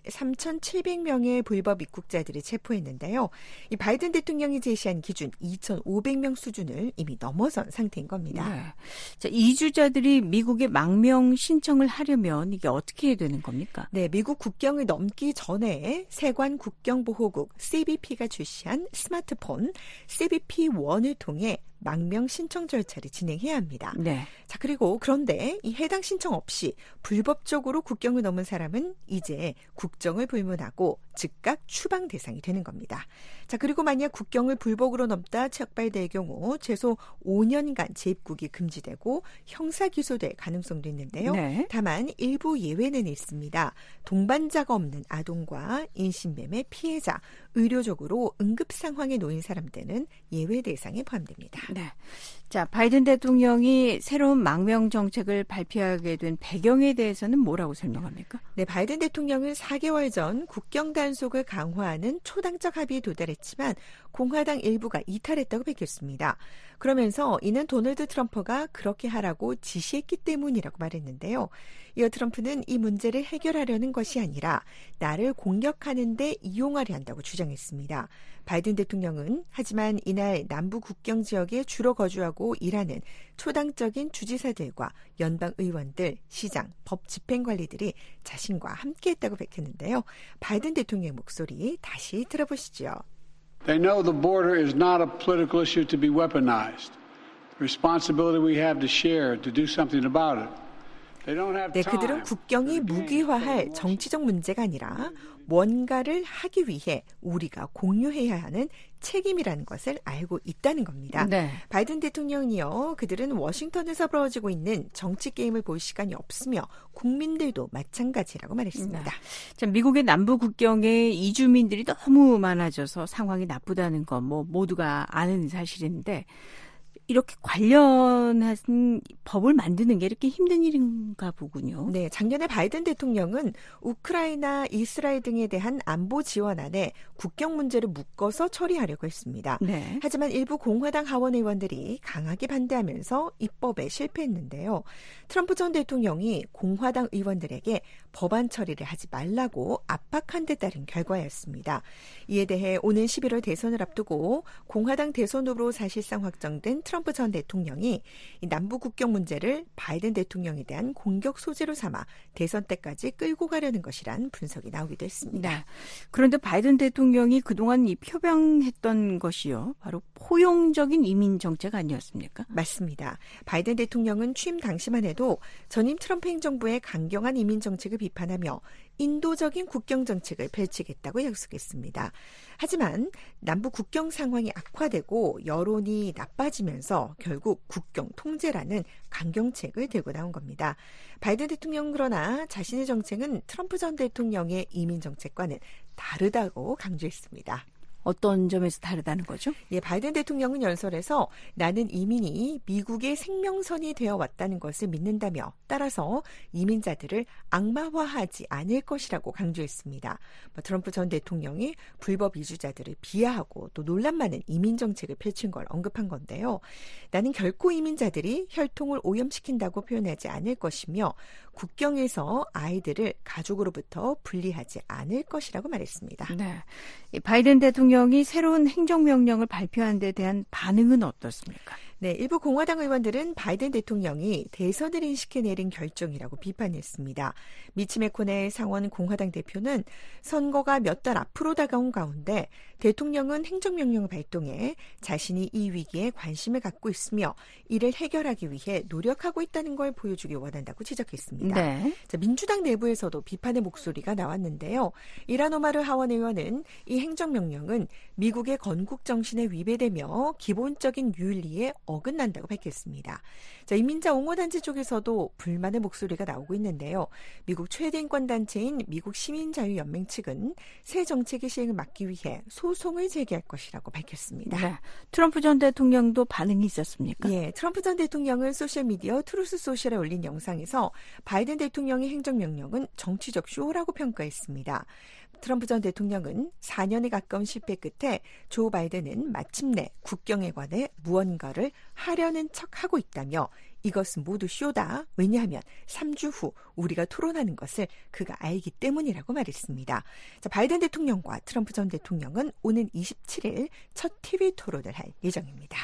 3,700명의 불법 입국자들을 체포했는데요. 이 바이든 대통령이 제시한 기준 2,500명 수준을 이미 넘어선 상태인 겁니다. 네. 자, 이주자들이 미국에 망명 신청을 하려면 이게 어떻게 되는 겁니까? 네, 미국 국경을 넘기 전에 세관 국경보호국 CBP가 출시한 스마트폰 CBP-1을 통해 망명 신청 절차를 진행해야 합니다. 네. 자, 그리고 그런데 이 해당 신청 없이 불법적으로 국경을 넘은 사람은 이제 국정을 불문하고 즉각 추방 대상이 되는 겁니다. 자, 그리고 만약 국경을 불법으로 넘다 적발될 경우 최소 5년간 재입국이 금지되고 형사 기소될 가능성도 있는데요. 네. 다만 일부 예외는 있습니다. 동반자가 없는 아동과 인신매매 피해자, 의료적으로 응급 상황에 놓인 사람들은 예외 대상에 포함됩니다. 네. 자, 바이든 대통령이 새로운 망명 정책을 발표하게 된 배경에 대해서는 뭐라고 설명합니까? 네, 바이든 대통령은 4개월 전 국경 단속을 강화하는 초당적 합의에 도달했지만 공화당 일부가 이탈했다고 밝혔습니다. 그러면서 이는 도널드 트럼프가 그렇게 하라고 지시했기 때문이라고 말했는데요. 이어 트럼프는 이 문제를 해결하려는 것이 아니라 나를 공격하는 데 이용하려 한다고 주장했습니다. 바이든 대통령은 하지만 이날 남부 국경 지역에 주로 거주하고 일하는 초당적인 주지사들과 연방 의원들, 시장, 법 집행관리들이 자신과 함께했다고 밝혔는데요. 바이든 대통령의 목소리 다시 들어보시죠. They know the border is not a political issue to be weaponized. The responsibility we have to share to do something about it. 네, 그들은 국경이 무기화할 정치적 문제가 아니라 뭔가를 하기 위해 우리가 공유해야 하는 책임이라는 것을 알고 있다는 겁니다. 네. 바이든 대통령이요, 그들은 워싱턴에서 벌어지고 있는 정치 게임을 볼 시간이 없으며 국민들도 마찬가지라고 말했습니다. 네. 자, 미국의 남부 국경에 이주민들이 너무 많아져서 상황이 나쁘다는 건 뭐 모두가 아는 사실인데 이렇게 관련한 법을 만드는 게 이렇게 힘든 일인가 보군요. 네, 작년에 바이든 대통령은 우크라이나, 이스라엘 등에 대한 안보 지원안에 국경 문제를 묶어서 처리하려고 했습니다. 네. 하지만 일부 공화당 하원 의원들이 강하게 반대하면서 입법에 실패했는데요. 트럼프 전 대통령이 공화당 의원들에게 법안 처리를 하지 말라고 압박한 데 따른 결과였습니다. 이에 대해 오는 11월 대선을 앞두고 공화당 대선 후보로 사실상 확정된 트럼프 전 대통령이 이 남북 국경 문제를 바이든 대통령에 대한 공격 소재로 삼아 대선 때까지 끌고 가려는 것이란 분석이 나오기도 했습니다. 네. 그런데 바이든 대통령이 그동안 이 표명했던 것이요. 바로 포용적인 이민 정책 아니었습니까? 맞습니다. 바이든 대통령은 취임 당시만 해도 전임 트럼프 행정부의 강경한 이민 정책을 비판하며 인도적인 국경 정책을 펼치겠다고 약속했습니다. 하지만 남북 국경 상황이 악화되고 여론이 나빠지면서 결국 국경 통제라는 강경책을 들고 나온 겁니다. 바이든 대통령은 그러나 자신의 정책은 트럼프 전 대통령의 이민 정책과는 다르다고 강조했습니다. 어떤 점에서 다르다는 거죠? 예, 바이든 대통령은 연설에서 나는 이민이 미국의 생명선이 되어 왔다는 것을 믿는다며 따라서 이민자들을 악마화하지 않을 것이라고 강조했습니다. 트럼프 전 대통령이 불법 이주자들을 비하하고 또 논란 많은 이민 정책을 펼친 걸 언급한 건데요. 나는 결코 이민자들이 혈통을 오염시킨다고 표현하지 않을 것이며 국경에서 아이들을 가족으로부터 분리하지 않을 것이라고 말했습니다. 네, 바이든 대통령이 새로운 행정명령을 발표한 데 대한 반응은 어떻습니까? 네, 일부 공화당 의원들은 바이든 대통령이 대선을 인식해 내린 결정이라고 비판했습니다. 미치 매코넬 상원 공화당 대표는 선거가 몇 달 앞으로 다가온 가운데 대통령은 행정명령을 발동해 자신이 이 위기에 관심을 갖고 있으며 이를 해결하기 위해 노력하고 있다는 걸 보여주기 원한다고 지적했습니다. 네. 자, 민주당 내부에서도 비판의 목소리가 나왔는데요. 일한 오마르 하원 의원은 이 행정명령은 미국의 건국 정신에 위배되며 기본적인 윤리에 어긋난다고 밝혔습니다. 자, 이민자 옹호단체 쪽에서도 불만의 목소리가 나오고 있는데요. 미국 최대 인권단체인 미국 시민자유연맹 측은 새 정책의 시행을 막기 위해 소송을 제기할 것이라고 밝혔습니다. 네. 트럼프 전 대통령도 반응이 있었습니까? 예, 트럼프 전 대통령은 소셜미디어 트루스 소셜에 올린 영상에서 바이든 대통령의 행정명령은 정치적 쇼라고 평가했습니다. 트럼프 전 대통령은 4년에 가까운 실패 끝에 조 바이든은 마침내 국경에 관해 무언가를 하려는 척하고 있다며 이것은 모두 쇼다. 왜냐하면 3주 후 우리가 토론하는 것을 그가 알기 때문이라고 말했습니다. 자, 바이든 대통령과 트럼프 전 대통령은 오는 27일 첫 TV 토론을 할 예정입니다.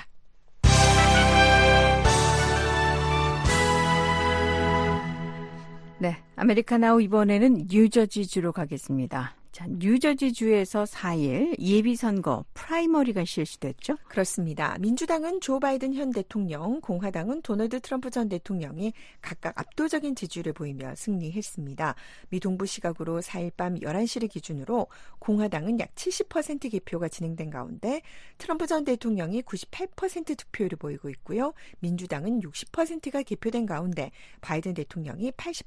네, 아메리카나우 이번에는 뉴저지주로 가겠습니다. 자, 뉴저지주에서 4일 예비선거 프라이머리가 실시됐죠? 그렇습니다. 민주당은 조 바이든 현 대통령, 공화당은 도널드 트럼프 전 대통령이 각각 압도적인 지지율을 보이며 승리했습니다. 미 동부 시각으로 4일 밤 11시를 기준으로 공화당은 약 70% 개표가 진행된 가운데 트럼프 전 대통령이 98% 득표율을 보이고 있고요. 민주당은 60%가 개표된 가운데 바이든 대통령이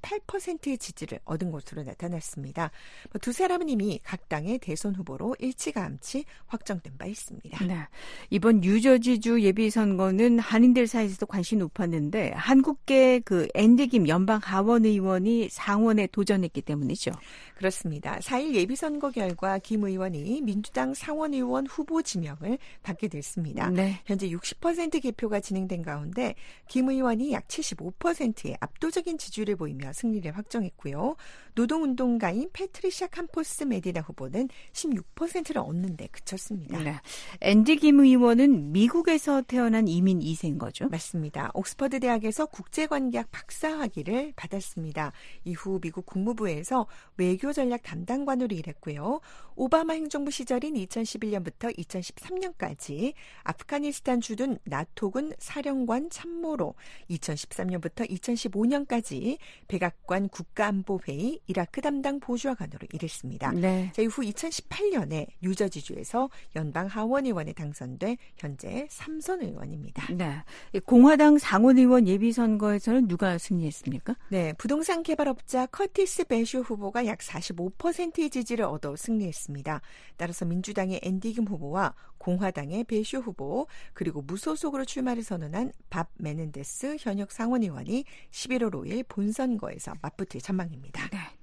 88%의 지지를 얻은 것으로 나타났습니다. 두 사람은 이미 각 당의 대선 후보로 일찌감치 확정된 바 있습니다. 네. 이번 뉴저지주 예비선거는 한인들 사이에서도 관심이 높았는데 한국계 그 앤디 김 연방 하원 의원이 상원에 도전했기 때문이죠. 그렇습니다. 4일 예비선거 결과 김 의원이 민주당 상원 의원 후보 지명을 받게 됐습니다. 네. 현재 60% 개표가 진행된 가운데 김 의원이 약 75%의 압도적인 지지율을 보이며 승리를 확정했고요. 노동운동가인 패트리샤 캄포스 메디나 후보는 16%를 얻는 데 그쳤습니다. 네. 앤디 김 의원은 미국에서 태어난 이민 2세인 거죠? 맞습니다. 옥스퍼드 대학에서 국제관계학 박사학위를 받았습니다. 이후 미국 국무부에서 외교전략 담당관으로 일했고요. 오바마 행정부 시절인 2011년부터 2013년까지 아프가니스탄 주둔 나토군 사령관 참모로 2013년부터 2015년까지 백악관 국가안보회의 이라크 담당 보좌관으로 일했습니다. 네. 자, 이후 2018년에 뉴저지주에서 연방 하원 의원에 당선돼 현재 3선 의원입니다. 네. 공화당 상원 의원 예비선거에서는 누가 승리했습니까? 네, 부동산 개발업자 커티스 베쇼 후보가 약 45%의 지지를 얻어 승리했습니다. 따라서 민주당의 앤디 김 후보와 공화당의 베쇼 후보 그리고 무소속으로 출마를 선언한 밥 메넨데스 현역 상원 의원이 11월 5일 본선거에서 맞붙을 전망입니다. 네.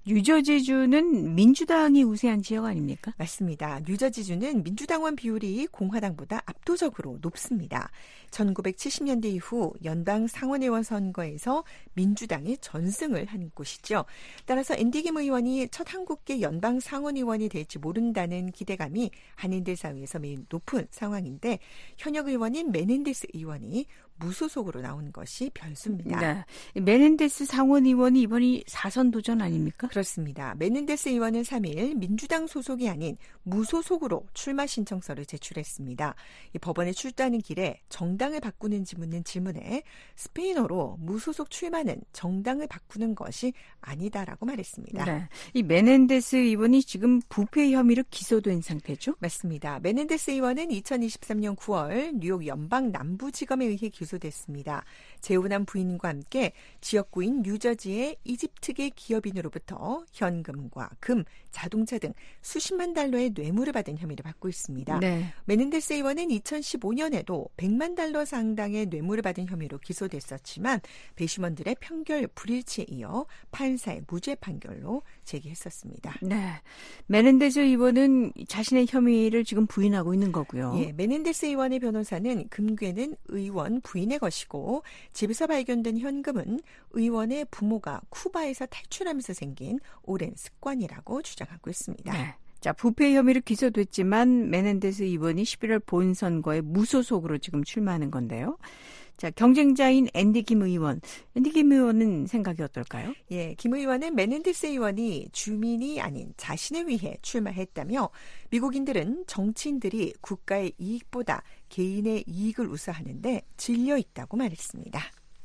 뉴저지주는 민주당이 우세한 지역 아닙니까? 맞습니다. 뉴저지주는 민주당원 비율이 공화당보다 압도적으로 높습니다. 1970년대 이후 연방 상원의원 선거에서 민주당이 전승을 한 곳이죠. 따라서 앤디 김 의원이 첫 한국계 연방 상원의원이 될지 모른다는 기대감이 한인들 사회에서 매우 높은 상황인데 현역 의원인 메넨데스 의원이 무소속으로 나온 것이 변수입니다. 네. 메넨데스 상원의원이 이번이 4선 도전 아닙니까? 그렇습니다. 메넨데스 의원은 3일 민주당 소속이 아닌 무소속으로 출마 신청서를 제출했습니다. 이 법원에 출두하는 길에 정당을 바꾸는지 묻는 질문에 스페인어로 무소속 출마는 정당을 바꾸는 것이 아니다라고 말했습니다. 네. 이 메넨데스 의원이 지금 부패 혐의로 기소된 상태죠? 맞습니다. 메넨데스 의원은 2023년 9월 뉴욕 연방 남부지검에 의해 기소됐습니다. 재혼한 부인과 함께 지역구인 뉴저지의 이집트계 기업인으로부터 현금과 금, 자동차 등 수십만 달러의 뇌물을 받은 혐의를 받고 있습니다. 네. 메넨데스 의원은 2015년에도 100만 달러 상당의 뇌물을 받은 혐의로 기소됐었지만 배심원들의 판결 불일치에 이어 판사의 무죄 판결로 제기했었습니다. 네. 메넨데스 의원은 자신의 혐의를 지금 부인하고 있는 거고요. 예, 메넨데스 의원의 변호사는 금괴는 의원 부인의 것이고 집에서 발견된 현금은 의원의 부모가 쿠바에서 탈출하면서 생긴 오랜 습관이라고 주장하고 있습니다. 네. 자, 부패 혐의로 기소됐지만 메넨데스 의원이 11월 본선거에 무소속으로 지금 출마하는 건데요. 자, 경쟁자인 앤디 김 의원. 앤디 김 의원은 생각이 어떨까요? 예, 김 의원은 메넨데스 의원이 주민이 아닌 자신을 위해 출마했다며 미국인들은 정치인들이 국가의 이익보다 개인의 이익을 우선하는데 질려 있다고 말했습니다.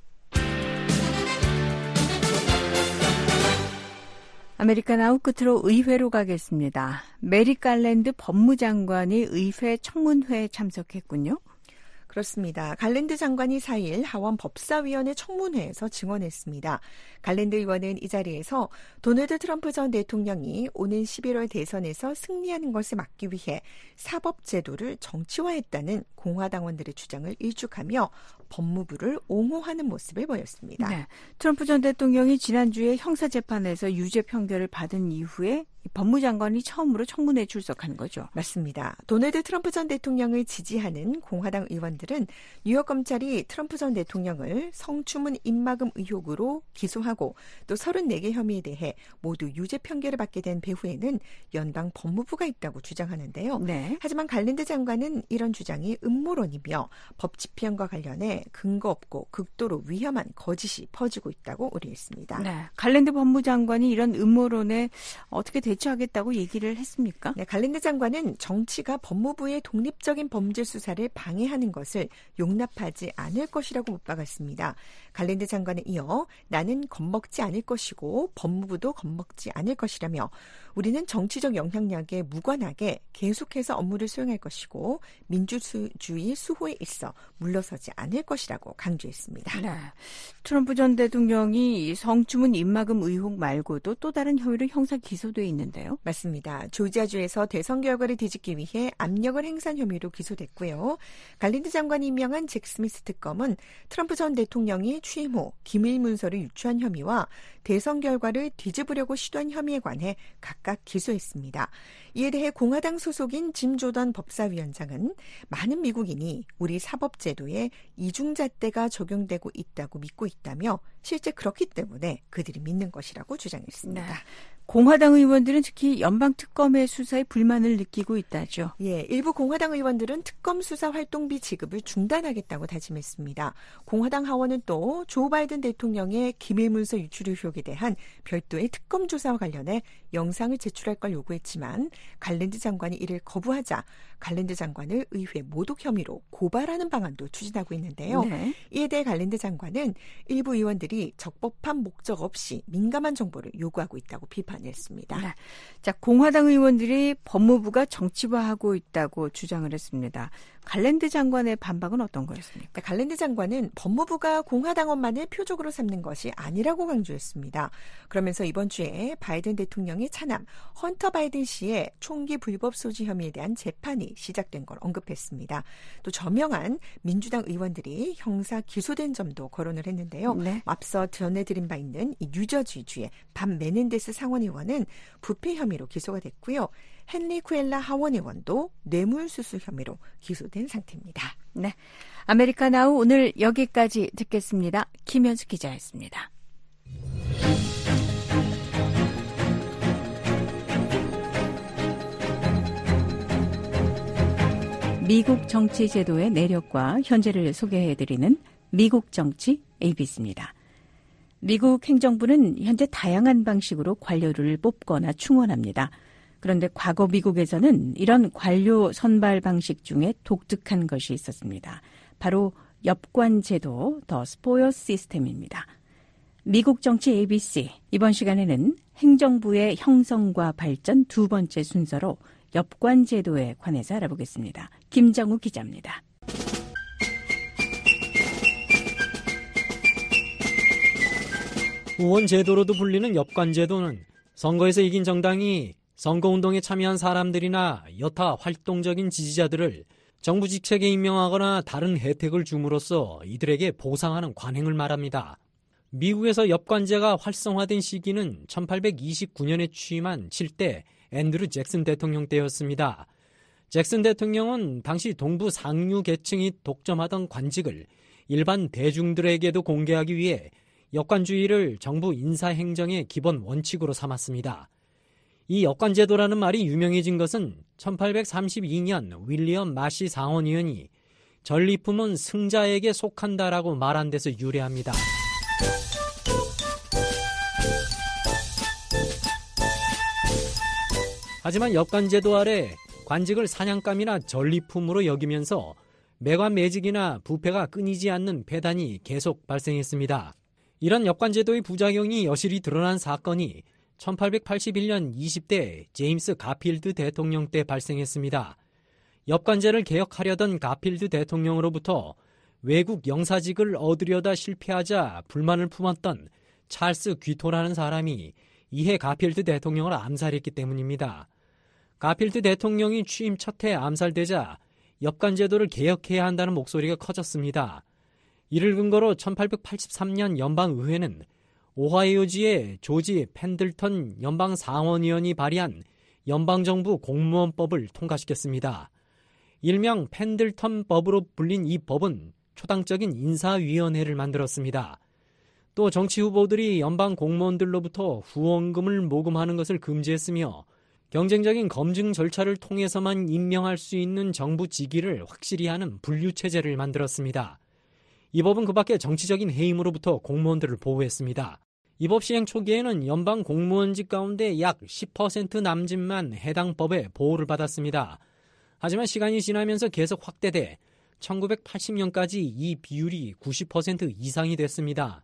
아메리칸 아웃 끝으로 의회로 가겠습니다. 메릭 갈랜드 법무장관이 의회 청문회에 참석했군요. 그렇습니다. 갈랜드 장관이 4일 하원 법사위원회 청문회에서 증언했습니다. 갈랜드 의원은 이 자리에서 도널드 트럼프 전 대통령이 오는 11월 대선에서 승리하는 것을 막기 위해 사법제도를 정치화했다는 공화당원들의 주장을 일축하며 법무부를 옹호하는 모습을 보였습니다. 네. 트럼프 전 대통령이 지난주에 형사재판에서 유죄 판결을 받은 이후에 법무장관이 처음으로 청문회에 출석하는 거죠. 맞습니다. 도널드 트럼프 전 대통령을 지지하는 공화당 의원들은 뉴욕 검찰이 트럼프 전 대통령을 성추문 입막음 의혹으로 기소하고 또 34개 혐의에 대해 모두 유죄 판결을 받게 된 배후에는 연방 법무부가 있다고 주장하는데요. 네. 하지만 갈랜드 장관은 이런 주장이 음모론이며 법 집행과 관련해 근거 없고 극도로 위험한 거짓이 퍼지고 있다고 우려했습니다. 네. 갈랜드 법무장관이 이런 음모론에 어떻게 대처하겠다고 얘기를 했습니까? 네, 갈랜드 장관은 정치가 법무부의 독립적인 범죄 수사를 방해하는 것을 용납하지 않을 것이라고 못 박았습니다. 갈랜드 장관은 이어 나는 겁먹지 않을 것이고 법무부도 겁먹지 않을 것이라며 우리는 정치적 영향력에 무관하게 계속해서 업무를 수행할 것이고 민주주의 수호에 있어 물러서지 않을 것이라고 강조했습니다. 네. 트럼프 전 대통령이 성추문 입막음 의혹 말고도 또 다른 혐의로 형사 기소돼 있는데요. 맞습니다. 조지아주에서 대선 결과를 뒤집기 위해 압력을 행사한 혐의로 기소됐고요. 갈랜드 장관이 임명한 잭 스미스 특검은 트럼프 전 대통령이 취임 후 기밀 문서를 유출한 혐의와 대선 결과를 뒤집으려고 시도한 혐의에 관해 각각 기소했습니다. 이에 대해 공화당 소속인 짐 조던 법사위원장은 많은 미국인이 우리 사법제도에 이중잣대가 적용되고 있다고 믿고 있다며 실제 그렇기 때문에 그들이 믿는 것이라고 주장했습니다. 네. 공화당 의원들은 특히 연방특검의 수사에 불만을 느끼고 있다죠. 예, 일부 공화당 의원들은 특검 수사 활동비 지급을 중단하겠다고 다짐했습니다. 공화당 하원은 또 조 바이든 대통령의 기밀문서 유출 의혹에 대한 별도의 특검 조사와 관련해 영상을 제출할 걸 요구했지만 갈랜드 장관이 이를 거부하자 갈랜드 장관을 의회 모독 혐의로 고발하는 방안도 추진하고 있는데요. 네. 이에 대해 갈랜드 장관은 일부 의원들이 적법한 목적 없이 민감한 정보를 요구하고 있다고 비판했습니다. 네. 자, 공화당 의원들이 법무부가 정치화하고 있다고 주장을 했습니다. 갈랜드 장관의 반박은 어떤 거였습니까? 갈랜드 장관은 법무부가 공화당원만을 표적으로 삼는 것이 아니라고 강조했습니다. 그러면서 이번 주에 바이든 대통령의 차남 헌터 바이든 씨의 총기 불법 소지 혐의에 대한 재판이 시작된 걸 언급했습니다. 또 저명한 민주당 의원들이 형사 기소된 점도 거론을 했는데요. 네. 앞서 전해드린 바 있는 이 뉴저지주의 밤 메넨데스 상원의원은 부패 혐의로 기소가 됐고요. 헨리 쿠엘라 하원의원도 뇌물수수 혐의로 기소된 상태입니다. 네, 아메리카 나우 오늘 여기까지 듣겠습니다. 김현수 기자였습니다. 미국 정치 제도의 내력과 현재를 소개해드리는 미국 정치 ABC입니다. 미국 행정부는 현재 다양한 방식으로 관료를 뽑거나 충원합니다. 그런데 과거 미국에서는 이런 관료 선발 방식 중에 독특한 것이 있었습니다. 바로 엽관 제도, 더 스포일 시스템입니다. 미국 정치 ABC, 이번 시간에는 행정부의 형성과 발전 두 번째 순서로 엽관 제도에 관해서 알아보겠습니다. 김정우 기자입니다. 후원 제도로도 불리는 엽관 제도는 선거에서 이긴 정당이 선거운동에 참여한 사람들이나 여타 활동적인 지지자들을 정부 직책에 임명하거나 다른 혜택을 줌으로써 이들에게 보상하는 관행을 말합니다. 미국에서 엽관제가 활성화된 시기는 1829년에 취임한 7대 앤드루 잭슨 대통령 때였습니다. 잭슨 대통령은 당시 동부 상류 계층이 독점하던 관직을 일반 대중들에게도 공개하기 위해 엽관주의를 정부 인사행정의 기본 원칙으로 삼았습니다. 이 엽관제도라는 말이 유명해진 것은 1832년 윌리엄 마시 상원의원이 전리품은 승자에게 속한다라고 말한 데서 유래합니다. 하지만 엽관제도 아래 관직을 사냥감이나 전리품으로 여기면서 매관매직이나 부패가 끊이지 않는 폐단이 계속 발생했습니다. 이런 엽관제도의 부작용이 여실히 드러난 사건이 1881년 20대 제임스 가필드 대통령 때 발생했습니다. 엽관제를 개혁하려던 가필드 대통령으로부터 외국 영사직을 얻으려다 실패하자 불만을 품었던 찰스 귀토라는 사람이 이해 가필드 대통령을 암살했기 때문입니다. 가필드 대통령이 취임 첫 해 암살되자 엽관제도를 개혁해야 한다는 목소리가 커졌습니다. 이를 근거로 1883년 연방의회는 오하이오주의 조지 펜들턴 연방상원의원이 발의한 연방정부 공무원법을 통과시켰습니다. 일명 펜들턴법으로 불린 이 법은 초당적인 인사위원회를 만들었습니다. 또 정치 후보들이 연방 공무원들로부터 후원금을 모금하는 것을 금지했으며 경쟁적인 검증 절차를 통해서만 임명할 수 있는 정부 직위를 확실히 하는 분류체제를 만들었습니다. 이 법은 그 밖에 정치적인 해임으로부터 공무원들을 보호했습니다. 이 법 시행 초기에는 연방 공무원직 가운데 약 10% 남짓만 해당 법의 보호를 받았습니다. 하지만 시간이 지나면서 계속 확대돼 1980년까지 이 비율이 90% 이상이 됐습니다.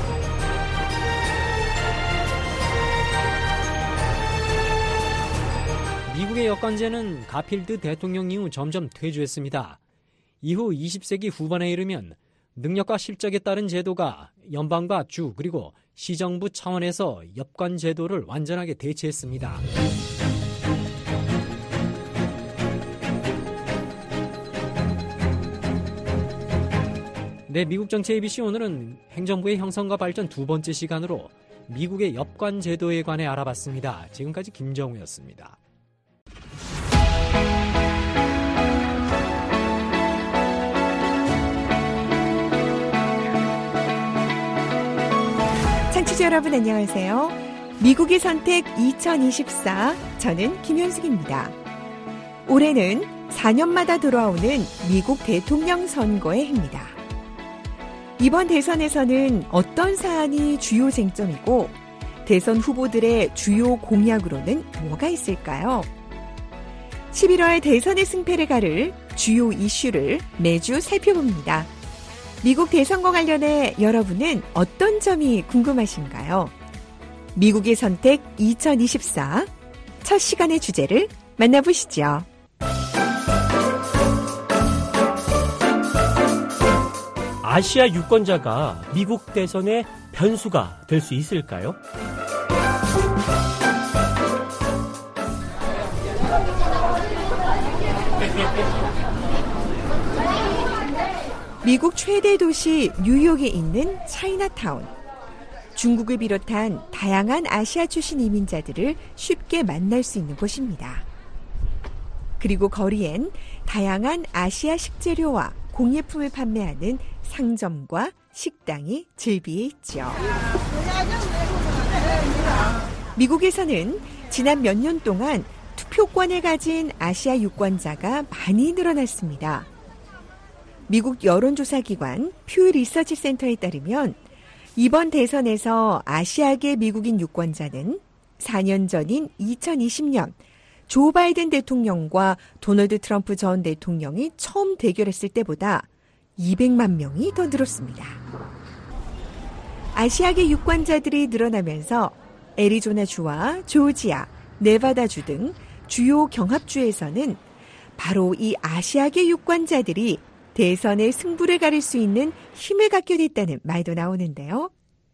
미국의 엽관제는 가필드 대통령 이후 점점 퇴주했습니다. 이후 20세기 후반에 이르면 능력과 실적에 따른 제도가 연방과 주 그리고 시정부 차원에서 엽관 제도를 완전하게 대체했습니다. 네, 미국 정치 ABC 오늘은 행정부의 형성과 발전 두 번째 시간으로 미국의 엽관 제도에 관해 알아봤습니다. 지금까지 김정우였습니다. 청취자 여러분 안녕하세요. 미국의 선택 2024, 저는 김현숙입니다. 올해는 4년마다 돌아오는 미국 대통령 선거의 해입니다. 이번 대선에서는 어떤 사안이 주요 쟁점이고 대선 후보들의 주요 공약으로는 뭐가 있을까요? 11월 대선의 승패를 가를 주요 이슈를 매주 살펴봅니다. 미국 대선과 관련해 여러분은 어떤 점이 궁금하신가요? 미국의 선택 2024, 첫 시간의 주제를 만나보시죠. 아시아 유권자가 미국 대선의 변수가 될 수 있을까요? 미국 최대 도시 뉴욕에 있는 차이나타운. 중국을 비롯한 다양한 아시아 출신 이민자들을 쉽게 만날 수 있는 곳입니다. 그리고 거리엔 다양한 아시아 식재료와 공예품을 판매하는 상점과 식당이 즐비해 있죠. 미국에서는 지난 몇 년 동안 투표권을 가진 아시아 유권자가 많이 늘어났습니다. 미국 여론조사기관 퓨 리서치 센터에 따르면 이번 대선에서 아시아계 미국인 유권자는 4년 전인 2020년 조 바이든 대통령과 도널드 트럼프 전 대통령이 처음 대결했을 때보다 200만 명이 더 늘었습니다. 아시아계 유권자들이 늘어나면서 애리조나주와 조지아, 네바다주 등 주요 경합주에서는 바로 이 아시아계 유권자들이 대선의 승부를 가릴 수 있는 힘을 갖게 됐다는 말도 나오는데요.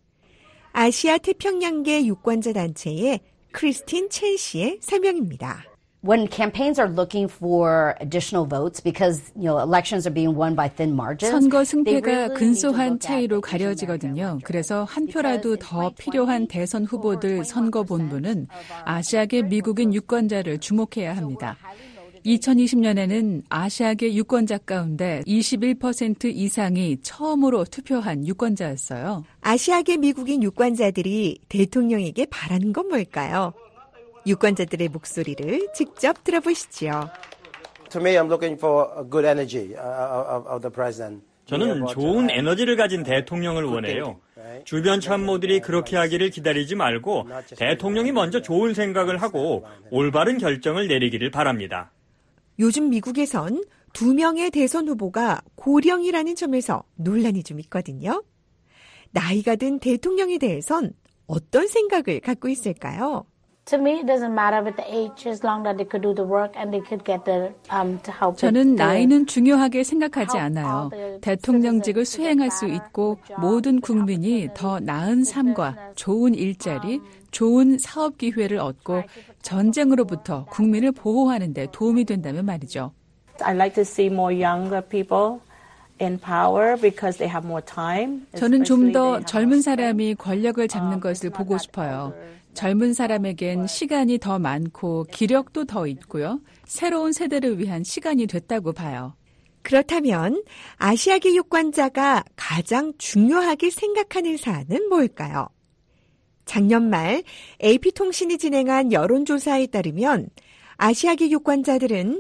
아시아 태평양계 유권자 단체의 크리스틴 첸시의 설명입니다. When campaigns are looking for additional votes because, elections are being won by thin margins. 선거 승패가 근소한 차이로 가려지거든요. 그래서 한 표라도 더 필요한 대선 후보들 선거본부는 아시아계 미국인 유권자를 주목해야 합니다. 2020년에는 아시아계 유권자 가운데 21% 이상이 처음으로 투표한 유권자였어요. 아시아계 미국인 유권자들이 대통령에게 바라는 건 뭘까요? 유권자들의 목소리를 직접 들어보시죠. To me, I'm looking for a good energy of the president. 저는 좋은 에너지를 가진 대통령을 원해요. 주변 참모들이 그렇게 하기를 기다리지 말고 대통령이 먼저 좋은 생각을 하고 올바른 결정을 내리기를 바랍니다. 요즘 미국에선 2명의 대선 후보가 고령이라는 점에서 논란이 좀 있거든요. 나이가 든 대통령에 대해선 어떤 생각을 갖고 있을까요? To me, it doesn't matter with the age as long that they could do the work and they could get the to help. 저는 나이는 중요하게 생각하지 않아요. 대통령직을 수행할 수 있고 모든 국민이 더 나은 삶과 좋은 일자리, 좋은 사업 기회를 얻고 전쟁으로부터 국민을 보호하는 데 도움이 된다면 말이죠. I'd like to see more younger people in power because they have more time. 저는 좀 더 젊은 사람이 권력을 잡는 것을 보고 싶어요. 젊은 사람에겐 시간이 더 많고 기력도 더 있고요. 새로운 세대를 위한 시간이 됐다고 봐요. 그렇다면 아시아계 유권자가 가장 중요하게 생각하는 사안은 뭘까요? 작년 말 AP통신이 진행한 여론조사에 따르면 아시아계 유권자들은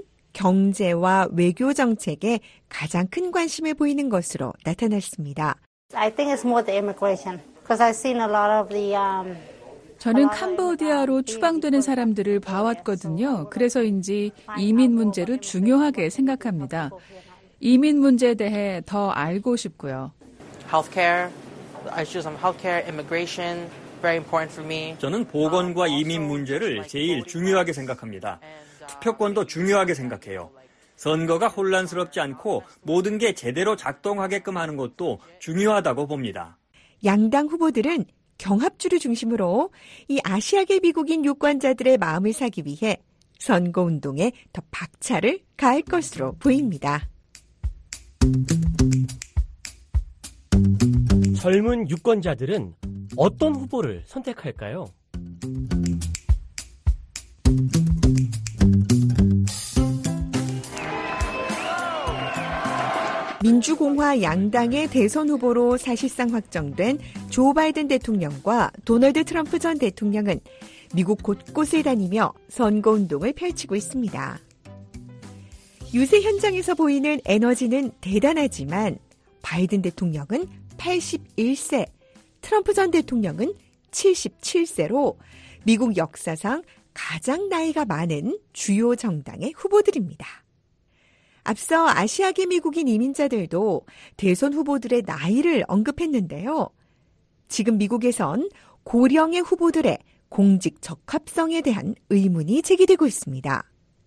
경제와 외교 정책에 가장 큰 관심을 보이는 것으로 나타났습니다. I think it's more the immigration because I've seen a lot of the 저는 캄보디아로 추방되는 사람들을 봐왔거든요. 그래서인지 이민 문제를 중요하게 생각합니다. 이민 문제에 대해 더 알고 싶고요. Healthcare, issues on healthcare, immigration, very important for me. 저는 보건과 이민 문제를 제일 중요하게 생각합니다. 투표권도 중요하게 생각해요. 선거가 혼란스럽지 않고 모든 게 제대로 작동하게끔 하는 것도 중요하다고 봅니다. 양당 후보들은 경합주를 중심으로 이 아시아계 미국인 유권자들의 마음을 사기 위해 선거운동에 더 박차를 가할 것으로 보입니다. 젊은 유권자들은 어떤 후보를 선택할까요? 민주공화 양당의 대선 후보로 사실상 확정된 조 바이든 대통령과 도널드 트럼프 전 대통령은 미국 곳곳을 다니며 선거운동을 펼치고 있습니다. 유세 현장에서 보이는 에너지는 대단하지만 바이든 대통령은 81세, 트럼프 전 대통령은 77세로 미국 역사상 가장 나이가 많은 주요 정당의 후보들입니다. 앞서 아시아계 미국인 이민자들도 대선 후보들의 나이를 언급했는데요. 지금 미국에선 고령의 후보들의 공직 적합성에 대한 의문이 제기되고 있습니다.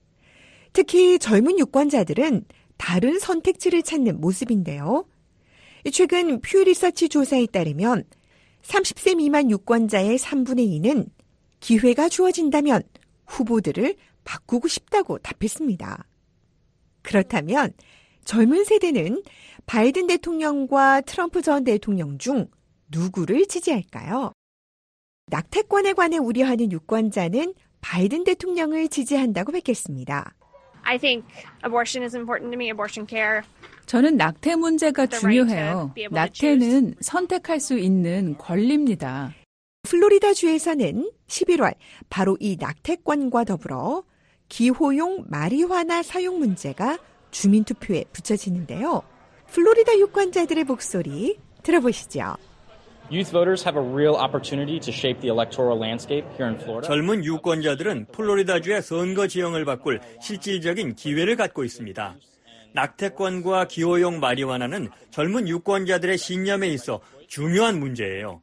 특히 젊은 유권자들은 다른 선택지를 찾는 모습인데요. 최근 퓨 리서치 조사에 따르면 30세 미만 유권자의 3분의 2는 기회가 주어진다면 후보들을 바꾸고 싶다고 답했습니다. 그렇다면 젊은 세대는 바이든 대통령과 트럼프 전 대통령 중 누구를 지지할까요? 낙태권에 관해 우려하는 유권자는 바이든 대통령을 지지한다고 밝혔습니다. I think abortion is important to me, abortion care. 저는 낙태 문제가 중요해요. 낙태는 선택할 수 있는 권리입니다. 플로리다주에서는 11월 바로 이 낙태권과 더불어 기호용 마리화나 사용 문제가 주민투표에 붙여지는데요. 플로리다 유권자들의 목소리 들어보시죠. Youth voters have a real opportunity to shape the electoral landscape here in Florida. 젊은 유권자들은 플로리다주의 선거 지형을 바꿀 실질적인 기회를 갖고 있습니다. 낙태권과 기호용 마리화나는 젊은 유권자들의 신념에 있어 중요한 문제예요.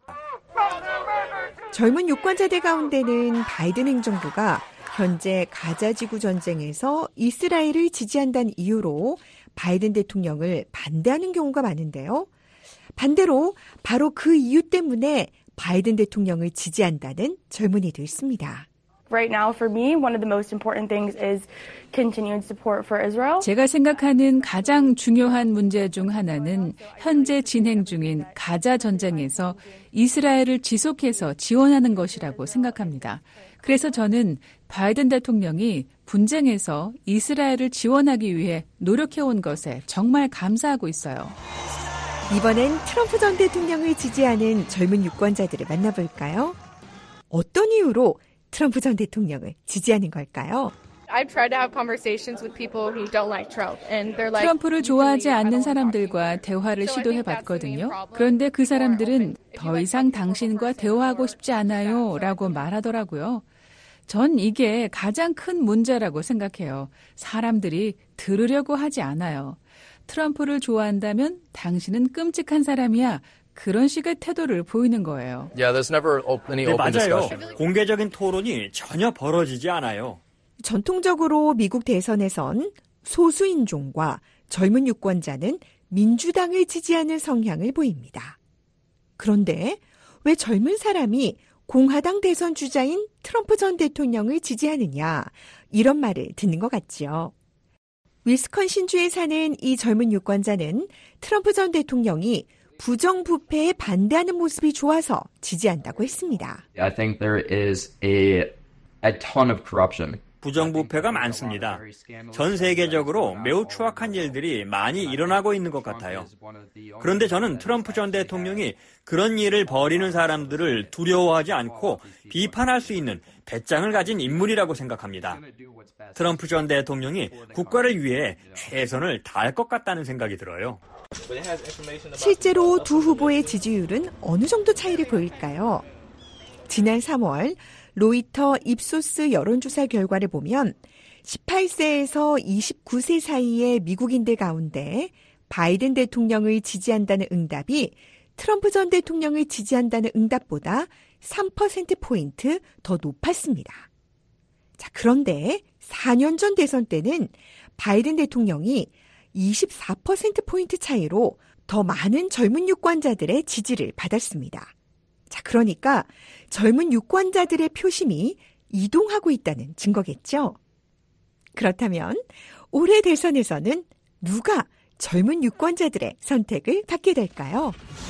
젊은 유권자들 가운데는 바이든 행정부가 현재 가자지구 전쟁에서 이스라엘을 지지한다는 이유로 바이든 대통령을 반대하는 경우가 많은데요. 반대로 바로 그 이유 때문에 바이든 대통령을 지지한다는 젊은이도 있습니다. Right now, for me, one of the most important things is continued support for Israel. 제가 생각하는 가장 중요한 문제 중 하나는 현재 진행 중인 가자 전쟁에서 이스라엘을 지속해서 지원하는 것이라고 생각합니다. 그래서 저는 바이든 대통령이 분쟁에서 이스라엘을 지원하기 위해 노력해온 것에 정말 감사하고 있어요. 이번엔 트럼프 전 대통령을 지지하는 젊은 유권자들을 만나볼까요? 어떤 이유로 트럼프 전 대통령을 지지하는 걸까요? I've tried to have conversations with people who don't like Trump, and they're like. 트럼프를 좋아하지 않는 사람들과 대화를 시도해봤거든요. 그런데 그 사람들은 더 이상 당신과 대화하고 싶지 않아요 라고 말하더라고요. 전 이게 가장 큰 문제라고 생각해요. 사람들이 들으려고 하지 않아요. 트럼프를 좋아한다면 당신은 끔찍한 사람이야. 그런 식의 태도를 보이는 거예요. 네, 맞아요. 공개적인 토론이 전혀 벌어지지 않아요. 전통적으로 미국 대선에선 소수인종과 젊은 유권자는 민주당을 지지하는 성향을 보입니다. 그런데 왜 젊은 사람이 공화당 대선 주자인 트럼프 전 대통령을 지지하느냐, 이런 말을 듣는 것 같지요. 위스콘신주에 사는 이 젊은 유권자는 트럼프 전 대통령이 부정부패에 반대하는 모습이 좋아서 지지한다고 했습니다. I think there is a ton of corruption. 부정부패가 많습니다. 전 세계적으로 매우 추악한 일들이 많이 일어나고 있는 것 같아요. 그런데 저는 트럼프 전 대통령이 그런 일을 벌이는 사람들을 두려워하지 않고 비판할 수 있는 배짱을 가진 인물이라고 생각합니다. 트럼프 전 대통령이 국가를 위해 최선을 다할 것 같다는 생각이 들어요. 실제로 두 후보의 지지율은 어느 정도 차이를 보일까요? 지난 3월 로이터 입소스 여론조사 결과를 보면 18세에서 29세 사이의 미국인들 가운데 바이든 대통령을 지지한다는 응답이 트럼프 전 대통령을 지지한다는 응답보다 3%포인트 더 높았습니다. 자, 그런데 4년 전 대선 때는 바이든 대통령이 24%포인트 차이로 더 많은 젊은 유권자들의 지지를 받았습니다. 자, 그러니까 젊은 유권자들의 표심이 이동하고 있다는 증거겠죠? 그렇다면 올해 대선에서는 누가 젊은 유권자들의 선택을 받게 될까요?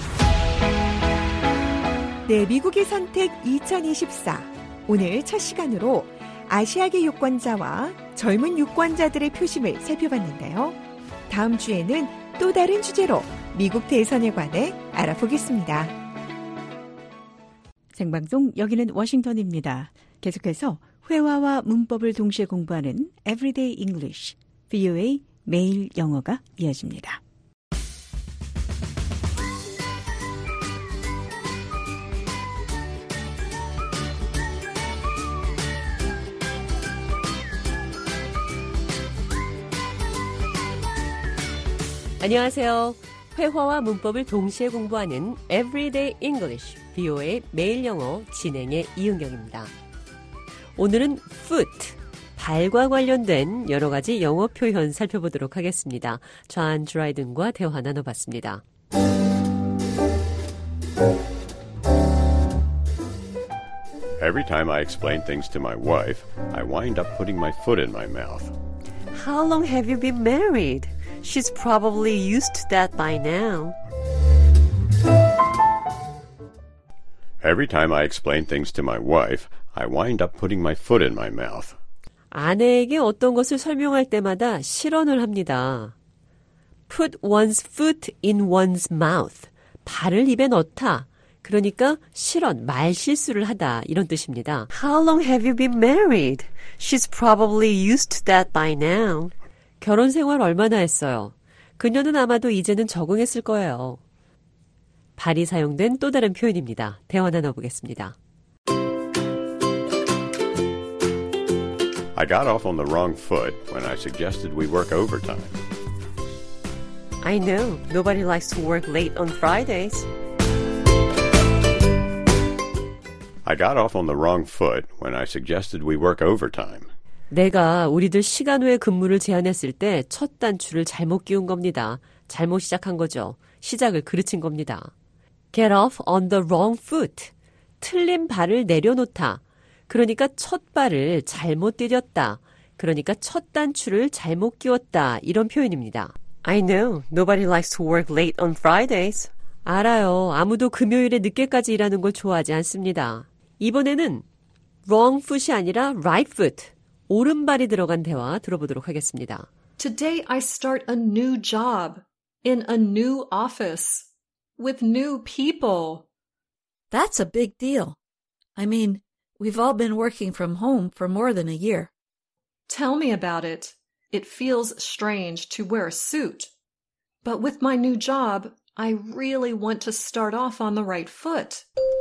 네, 미국의 선택 2024. 오늘 첫 시간으로 아시아계 유권자와 젊은 유권자들의 표심을 살펴봤는데요. 다음 주에는 또 다른 주제로 미국 대선에 관해 알아보겠습니다. 생방송 여기는 워싱턴입니다. 계속해서 회화와 문법을 동시에 공부하는 Everyday English, VOA 매일 영어가 이어집니다. 안녕하세요. 회화와 문법을 동시에 공부하는 Everyday English, VOA 매일 영어 진행의 이은경입니다. 오늘은 foot, 발과 관련된 여러 가지 영어 표현 살펴보도록 하겠습니다. 존 드라이든과 대화 나눠봤습니다. Every time I explain things to my wife, I wind up putting my foot in my mouth. How long have you been married? She's probably used to that by now. Every time I explain things to my wife, I wind up putting my foot in my mouth. 아내에게 어떤 것을 설명할 때마다 실언을 합니다. Put one's foot in one's mouth. 발을 입에 넣다. 그러니까 실언, 말실수를 하다 이런 뜻입니다. How long have you been married? She's probably used to that by now. 결혼 생활 얼마나 했어요? 그녀는 아마도 이제는 적응했을 거예요. 발이 사용된 또 다른 표현입니다. 대화 나눠보겠습니다. I got off on the wrong foot when I suggested we work overtime. I know. Nobody likes to work late on Fridays. I got off on the wrong foot when I suggested we work overtime. 내가 우리들 시간 외 근무를 제안했을 때 첫 단추를 잘못 끼운 겁니다. 잘못 시작한 거죠. 시작을 그르친 겁니다. Get off on the wrong foot. 틀린 발을 내려놓다. 그러니까 첫 발을 잘못 디뎠다. 그러니까 첫 단추를 잘못 끼웠다. 이런 표현입니다. I know. Nobody likes to work late on Fridays. 알아요. 아무도 금요일에 늦게까지 일하는 걸 좋아하지 않습니다. 이번에는 wrong foot이 아니라 right foot. 오른발이 들어간 대화 들어보도록 하겠습니다. Today I start a new job in a new office with new people. That's a big deal. I mean, we've all been working from home for more than a year. Tell me about it. It feels strange to wear a suit. But with my new job, I really want to start off on the right foot.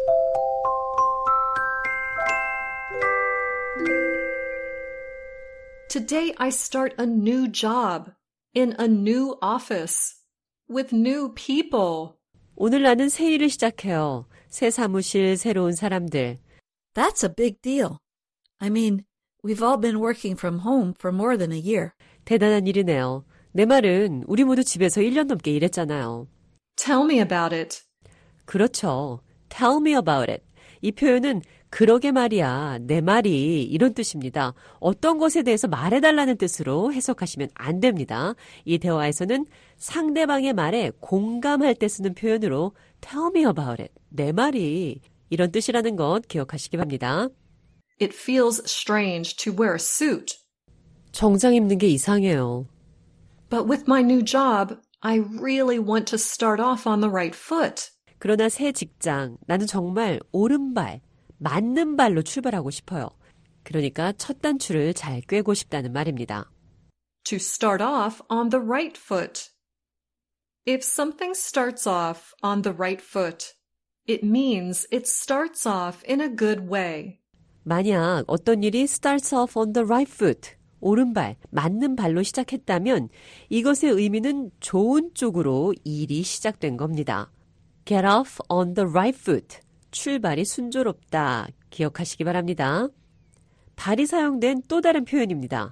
Today I start a new job in a new office with new people. 오늘 나는 새 일을 시작해요. 새 사무실, 새로운 사람들. That's a big deal. I mean, we've all been working from home for more than a year. 대단한 일이네요. 내 말은 우리 모두 집에서 1년 넘게 일했잖아요. Tell me about it. 그렇죠. Tell me about it. 이 표현은 그러게 말이야, 내 말이 이런 뜻입니다. 어떤 것에 대해서 말해달라는 뜻으로 해석하시면 안 됩니다. 이 대화에서는 상대방의 말에 공감할 때 쓰는 표현으로 Tell me about it. 내 말이 이런 뜻이라는 것 기억하시기 바랍니다. It feels strange to wear a suit. 정장 입는 게 이상해요. But with my new job, I really want to start off on the right foot. 그러나 새 직장, 나는 정말 오른발, 맞는 발로 출발하고 싶어요. 그러니까 첫 단추를 잘 꿰고 싶다는 말입니다. To start off on the right foot. If something starts off on the right foot, it means it starts off in a good way. 만약 어떤 일이 starts off on the right foot, 오른발, 맞는 발로 시작했다면 이것의 의미는 좋은 쪽으로 일이 시작된 겁니다. Get off on the right foot. 출발이 순조롭다. 기억하시기 바랍니다. 발이 사용된 또 다른 표현입니다.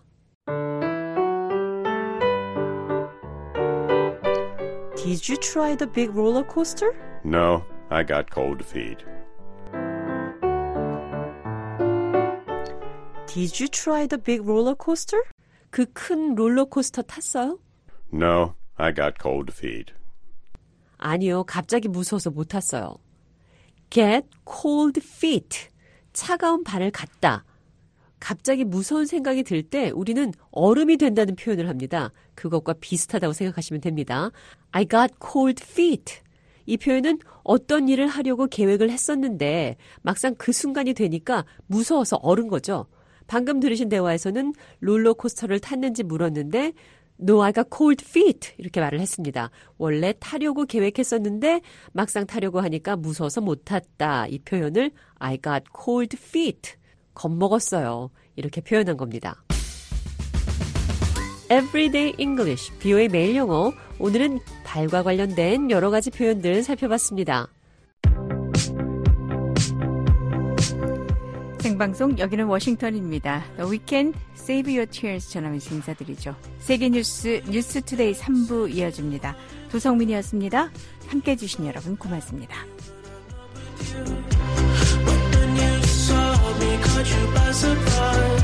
Did you try the big roller coaster? No, I got cold feet. Did you try the big roller coaster? 그 큰 롤러코스터 탔어요? No, I got cold feet. 아니요, 갑자기 무서워서 못 탔어요. Get cold feet. 차가운 발을 갖다. 갑자기 무서운 생각이 들 때 우리는 얼음이 된다는 표현을 합니다. 그것과 비슷하다고 생각하시면 됩니다. I got cold feet. 이 표현은 어떤 일을 하려고 계획을 했었는데 막상 그 순간이 되니까 무서워서 얼은 거죠. 방금 들으신 대화에서는 롤러코스터를 탔는지 물었는데 No, I got cold feet. 이렇게 말을 했습니다. 원래 타려고 계획했었는데 막상 타려고 하니까 무서워서 못 탔다. 이 표현을 I got cold feet. 겁먹었어요. 이렇게 표현한 겁니다. Everyday English, VOA 매일 영어. 오늘은 발과 관련된 여러 가지 표현들 살펴봤습니다. 생방송 여기는 워싱턴입니다. The Weekend, Save Your Tears 전하면서 인사드리죠. 세계 뉴스 뉴스투데이 3부 이어집니다. 도성민이었습니다. 함께해 주신 여러분 고맙습니다. But then you saw me, caught you by surprise.